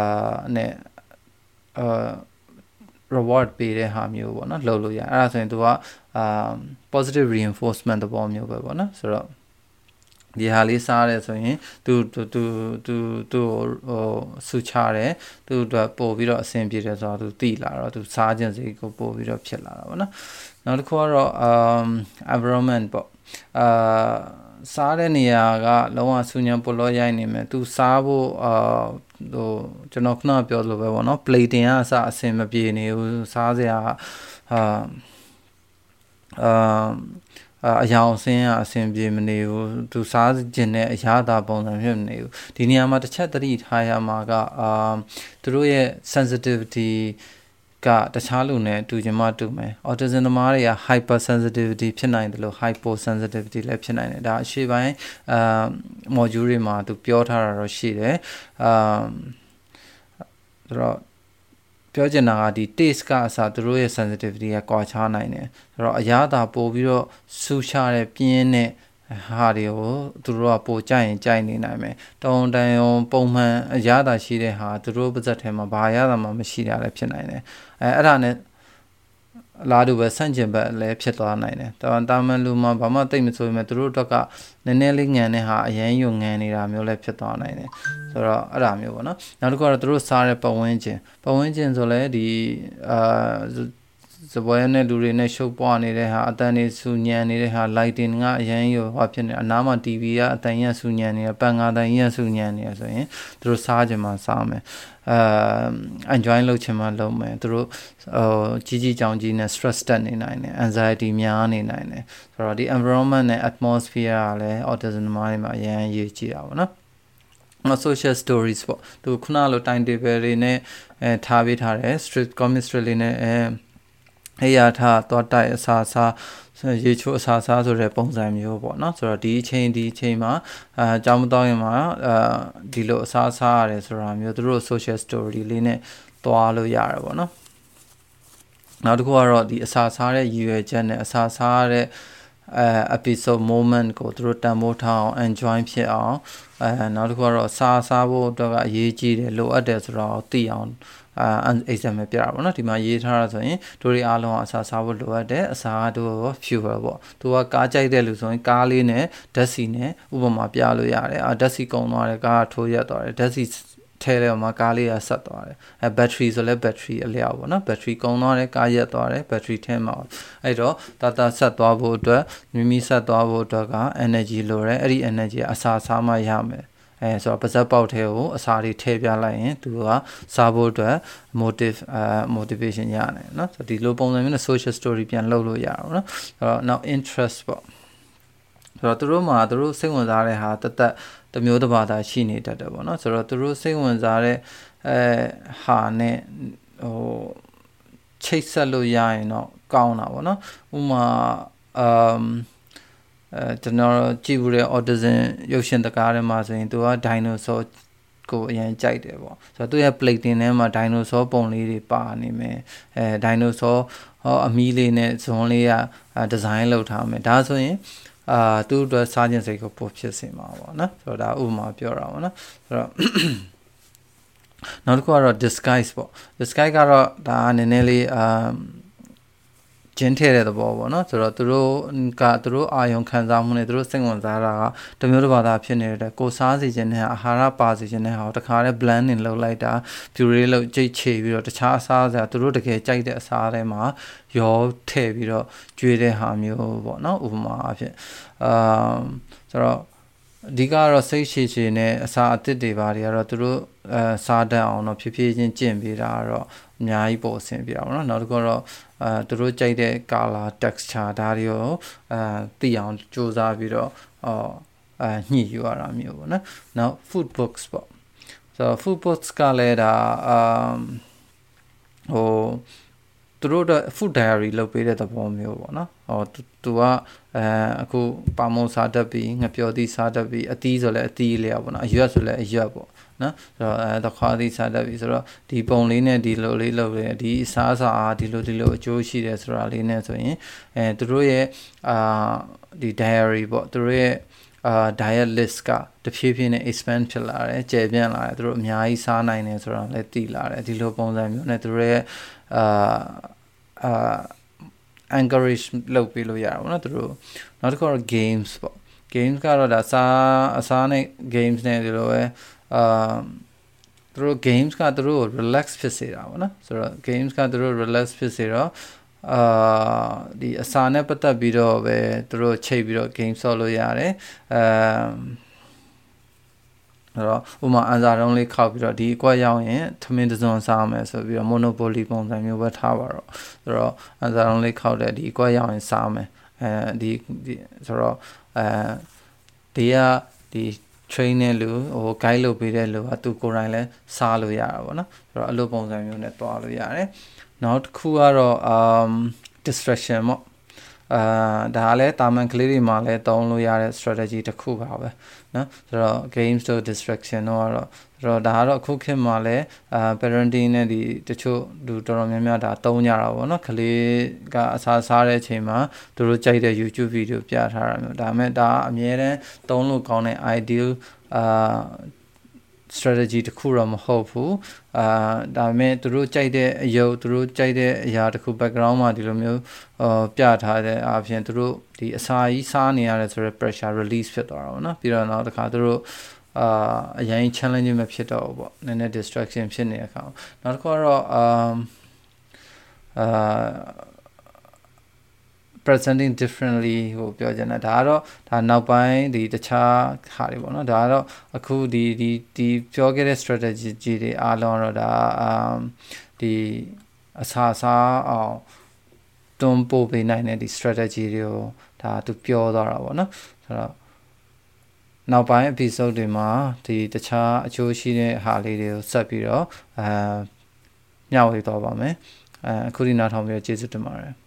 reward ပေးတဲ့ဟာမျိုးပေါ့နော်လုပ်လို့ရအဲ့ဒါဆိုရင်သူကpositive reinforcement သဘောမျိုးပဲပေါ့နော်ဆိုတော့ဒီဟာလေးစားရဲဆိုရင်သူဆူချတယ်သူအတွက်ပို့ပြီးတော့အဆင်ပြေတယ်ဆိုတော့သူသိလာတော့သူစားခြင်းစိတ်ကိုပို့ပြီးတော့ဖြစ်လာတာပေါ့နော်နောက်တစ်ခုကတော့environment ပေါ့စားတဲ့နေရာကလုံးဝဆူညံပိုလို့ရိုက်နေမယ်သူစားဖို့ကျွန်တော်ခဏပြောလို့ပဲပေါ့နော် plating ကအစအဆင်မပြေနေဘူးစားစရာအယောင်ဆင်းအဆင်ပြေမနေဘူးသူစားခြင်းနဲ့အရာသာပုံစံဖြစ်မနေဘူးဒီနေရာမှာတစ်ချက်သတိထားရမှာကသူတို့ရဲ့ sensitivity ကတခြားလူနဲ့တူချင်မှတူမယ် autism သမားတွေက hyper sensitivity ဖြစ်နိုင်တယ်လို့ hypo sensitivity လည်းဖြစ်နိုင်တယ်ဒါအရှိပိုင်းmodule တွေမှာသူပြောထားတာတော့ရှိတယ်ဆိုတော့ပြောချင်တာကဒီ taste ကအစားသူတို့ရဲ့ sensitivity ကကွာခြားနိုင်တယ်ဆိုတော့အရာသာပို့ပြီးတော့ဆူချတဲ့ပြင်းတဲ့ဟာတွေကိုသူတို့ကပိုကြိုက်ရင်ကြိုက်နေနိုင်မယ်တုံတန်ရုံပုံမှန်အရာသာရှိတဲ့ဟာသူတို့ပါဇက်ထဲမှာဘာအရာသာမှမရှိတာလည်းဖြစ်နိုင်တယ်အဲ့ဒါနဲ့လာတူပဲဆန့်ကျင်ဘက်လည်းဖြစ်သွားနိုင်တယ်တာမန်လူမှာဘာမှသိမဆိုပေမဲ့သူတို့အတွက်ကနည်းနည်းလေးငံတဲ့ဟာအရင်ယုံငံနေတာမျိုးလည်းဖြစ်သွားနိုင်တယ်ဆိုတော့အဲ့ဒါမျိုးပေါ့နော်နောက်တစ်ခုကတော့သူတို့စားတဲ့ပတ်ဝန်းကျင်ဆိုလဲဒီစပွဲနဲ့လူတွေနဲ့ရှုပ်ပွားနေတဲ့ဟာအတန်နေဆူညံနေတဲ့ဟာ lighting ကအရင်ရောဖြစ်နေအနားမှာ TV ကအတန်ရဆူညံနေပန်ငါတန်ရဆူညံနေဆိုရင်သူတို့စားကြမှာစားမယ်enjoy လုပ်ချင်မှလုပ်မယ်သူတို့ကြီးကြောင်ကြီးနဲ့ stress တက်နေနိုင်တယ် anxiety များနေနိုင်တယ်ဆိုတော့ဒီ environment နဲ့ atmosphere ကလည်း autism မှာအရင်ရေးကြည့်တာပေါ့နော်social stories ပေါ့သူခုနလို timetable တွေနဲ့ထားပေးထားတယ် strict commit strict လေးနဲ့အေးရထားသွားတိုက်အစာစားရေချိုးအစာစားဆိုတဲ့ပုံစံမျိုးပေါ့နော်ဆိုတော့ဒီအချိန်မှာကြောင်းမတော့ရင်မှာဒီလိုအစာစားရတယ်ဆိုတာမျိုးသူတို့ social story လေးနဲ့သွားလို့ရတယ်ပေါ့နော်နောက်တစ်ခုကတော့ဒီအစာစားတဲ့ရည်ရွယ်ချက်နဲ့အစာစားတဲ့episode moment ကိုသူတို့တန်ဖိုးထားအောင် enjoy ဖြစ်အောင်နောက်တစ်ခုကတော့စားဖို့အတွက်ကအရေးကြီးတယ်လိုအပ်တယ်ဆိုတော့သိအောင်example ပြတာပေါ့နော်ဒီမှာရေးထားတာဆိုရင်တို့တွေအားလုံးအစာစားဖို့လိုအပ်တယ်အစာတို့ fuel ပေါ့သူကကားကြိုက်တဲ့လူဆိုရင်ကားလေးနဲ့ဓာတ်ဆီနဲ့ဥပမာပြလို့ရတယ်ဓာတ်ဆီကုန်သွားတယ်ကားထိုးရက်သွားတယ်ဓာတ်ဆီထဲထဲမှာကားလေးကဆက်သွားတယ်ဘက်ထရီဆိုလဲဘက်ထရီအလျောက်ပေါ့နော်ဘက်ထရီကုန်သွားတယ်ကားရက်သွားတယ်ဘက်ထရီထဲမှာအဲ့တော့တာဆက်သွားဖို့အတွက်မိဆက်သွားဖို့အတွက်က energy လိုတယ်အဲ့ဒီ energy အစာစားမှရမယ်ဆိုတော့ပါဇက်ပေါက်ထဲကိုအစာတွေထည့်ပြလိုက်ရင်သူကစားဖို့အတွက် motivation ရတယ်เนาะဆိုတော့ဒီလိုပုံစံမျိုးနဲ့ social story ပြန်လုပ်လို့ရအောင်เนาะအဲ့တော့ now interest ပေါ့ဆိုတော့သူတို့မှာသူတို့စိတ်ဝင်စားတဲ့ဟာတတမျိုးတစ်ပါးသာရှိနေတတ်တယ်ပေါ့နော်ဆိုတော့သူတို့စိတ်ဝင်စားတဲ့ဟာနဲ့ဟိုချိတ်ဆက်လို့ရရင်တော့ကောင်းတာပေါ့နော်ဥမာကျွန်တော်ကြည့်ဘူးတဲ့ autism ရုပ်ရှင်တကားထဲမှာဆိုရင်သူက dinosaur ကိုအရင်ကြိုက်တယ်ပေါ့ဆိုတော့သူရဲ့ plating ထဲမှာ dinosaur ပုံလေးတွေပါနေမယ်dinosaur အမီးလေးနဲ့ဇွန်လေးက design လုပ်ထားမယ်ဒါဆိုရင်သူ့အတွက်စားခြင်းစိတ်ကိုပိုဖြစ်စေမှာပေါ့နော်ဆိုတော့ဒါဥပမာပြောတာပေါ့နော်ဆိုတော့နောက်တစ်ခုကတော့ disguise ပေါ့ disguise ကတော့ဒါနည်းနည်းလေးကျင်းထည့်တဲ့သဘောပေါ့နော်ဆိုတော့သူတို့အာယုံခံစားမှုနဲ့သူတို့စိတ်ဝင်စားတာကတမျိုးတစ်ပါးသာဖြစ်နေတဲ့ကိုစားစီခြင်းနဲ့အာဟာရပါစီခြင်းနဲ့ဟာတခါတည်း blending လုပ်လိုက်တာ puree လုပ်ကြိတ်ချေပြီးတော့တခြားအစားအစာသူတို့တကယ်ကြိုက်တဲ့အစားတွေမှာရောထည့်ပြီးတော့ကျွေးတဲ့ဟာမျိုးပေါ့နော်ဥပမာအဖြစ်ဆိုတော့အဓိကတော့စိတ်ရှည်ရှည်နဲ့အစာအသစ်တွေပါတွေကတော့သူတို့စားတတ်အောင်တော့ဖြည်းဖြည်းချင်းကျင့်ပေးတာတော့အများကြီးပေါ်အဆင်ပြေအောင်เนาะနောက်တစ်ခုတော့သူတို့ကြိုက်တဲ့ color texture ဒါတွေကိုသိအောင်စူးစမ်းပြီးတော့ညှိယူရတာမျိုးပေါ့နော်နောက် food books ပေါ့ဆိုတော့ food books ကလည်းဒါဟိုသူတို့တော့ food diary လုပ်ပေးတဲ့သဘောမျိုးပေါ့နော်သူကအခုပါမုံစားတတ်ပြီးငပျော်သီးစားတတ်ပြီးအသီးဆိုလည်းအသီးလေးပေါ့နော်အရွက်ဆိုလည်းအရွက်ပေါ့နော်ဆိုတော့သခွားသီးစားတတ်ပြီးဆိုတော့ဒီပုံလေးနဲ့ဒီလိုလေးလုပ်တယ်ဒီစားစာဒီလိုအကျိုးရှိတယ်ဆိုတာလေးနဲ့ဆိုရင်သူတို့ရဲ့ဒီ diary ပေါ့သူတို့ရဲ့diet list ကတဖြည်းဖြည်းနဲ့ expand ဖြစ်လာတယ်ကျယ်ပြန့်လာတယ်သူတို့အများကြီးစားနိုင်တယ်ဆိုတာလည်းသိလာတယ်ဒီလိုပုံစံမျိုးနဲ့သူတို့ရဲ့encourage လုပ်ပေးလို့ရတာပေါ့နော်သူတို့နောက်တစ်ခုကတော့ games ပေါ့ games ကတော့ဒါအစားနဲ့ games နဲ့ဒီလိုပဲသူတို့ games ကသူတို့ relax ဖြစ်စေတာပေါ့နော်ဆိုတော့ games ကသူတို့ relax ဖြစ်စေတော့ဒီအစာနဲ့ပတ်သက်ပြီးတော့ပဲသူတို့ချိန်ပြီးတော့ game ဆော့လို့ရတယ်အဲ့တော့ဥမာအန်စာတုံးလေးခောက်ပြီးတော့ဒီအကွက်ရောက်ရင်ထမင်းတစ်စုံစားမယ်ဆိုပြီးတော့ monopoly ပုံစံမျိုးပဲထားပါတော့ဆိုတော့အန်စာတုံးလေးခောက်တဲ့ဒီအကွက်ရောက်ရင်စားမယ်ဒီဆိုတော့ဒီ train တဲ့လူဟို guide လုပ်ပေးတဲ့လူကသူကိုယ်တိုင်လဲစားလို့ရတာပေါ့နော်ဆိုတော့အဲ့လိုပုံစံမျိုးနဲ့တွားလို့ရတယ်နောက်တစ်ခုကတော့distraction ပေါ့ဒါလည်းတာမန်ကလေးတွေမှာလည်းသုံးလို့ရတဲ့ strategy တစ်ခုပါပဲเนาะဆိုတော့ games to distraction တော့ဆိုတော့ဒါကတော့အခုခေတ်မှာလည်းparenting နဲ့ဒီတချို့လူတော်တော်များများဒါသုံးကြတာပေါ့เนาะကလေးကအစားတဲ့အချိန်မှာသူတို့ကြိုက်တဲ့ YouTube video ပြထားတာမျိုးဒါပေမဲ့ဒါအများတန်းသုံးလို့ကောင်းတဲ့ ideal strategy တစ်ခုတော့မဟုတ်ဘူးဒါပေမဲ့သူတို့ကြိုက်တဲ့အယုတ်သူတို့ကြိုက်တဲ့အရာတစ်ခု background မှာဒီလိုမျိုးပြထားတဲ့အပြင်သူတို့ဒီအစာကြီးစားနေရတယ်ဆိုတော့ pressure release ဖြစ်သွားတာပေါ့နော်ပြီးတော့နောက်တစ်ခါသူတို့အရင် challenging မဖြစ်တော့ဘူးပေါ့နည်းနည်း distraction ဖြစ်နေတဲ့အခါနောက်တစ်ခါတော့presenting differently ဟိုပြောချင်တာဒါကတော့ဒါနောက်ပိုင်းဒီတခြားဟာတွေပေါ့နော်ဒါကတော့အခုဒီပြောခဲ့တဲ့ strategy တွေအားလုံးတော့ဒါဒီအစားအောင်တွန်းပို့ပေးနိုင်တဲ့ဒီ strategy တွေကိုဒါသူပြောသွားတာပေါ့နော်ဆိုတော့နောက်ပိုင်း episode တွေမှာဒီတခြားအကျိုးရှိတဲ့ဟာလေးတွေကိုဆက်ပြီးတော့မျှဝေသွားပါမယ်အခုဒီနားထောင်ပြီးကျေးဇူးတင်ပါတယ်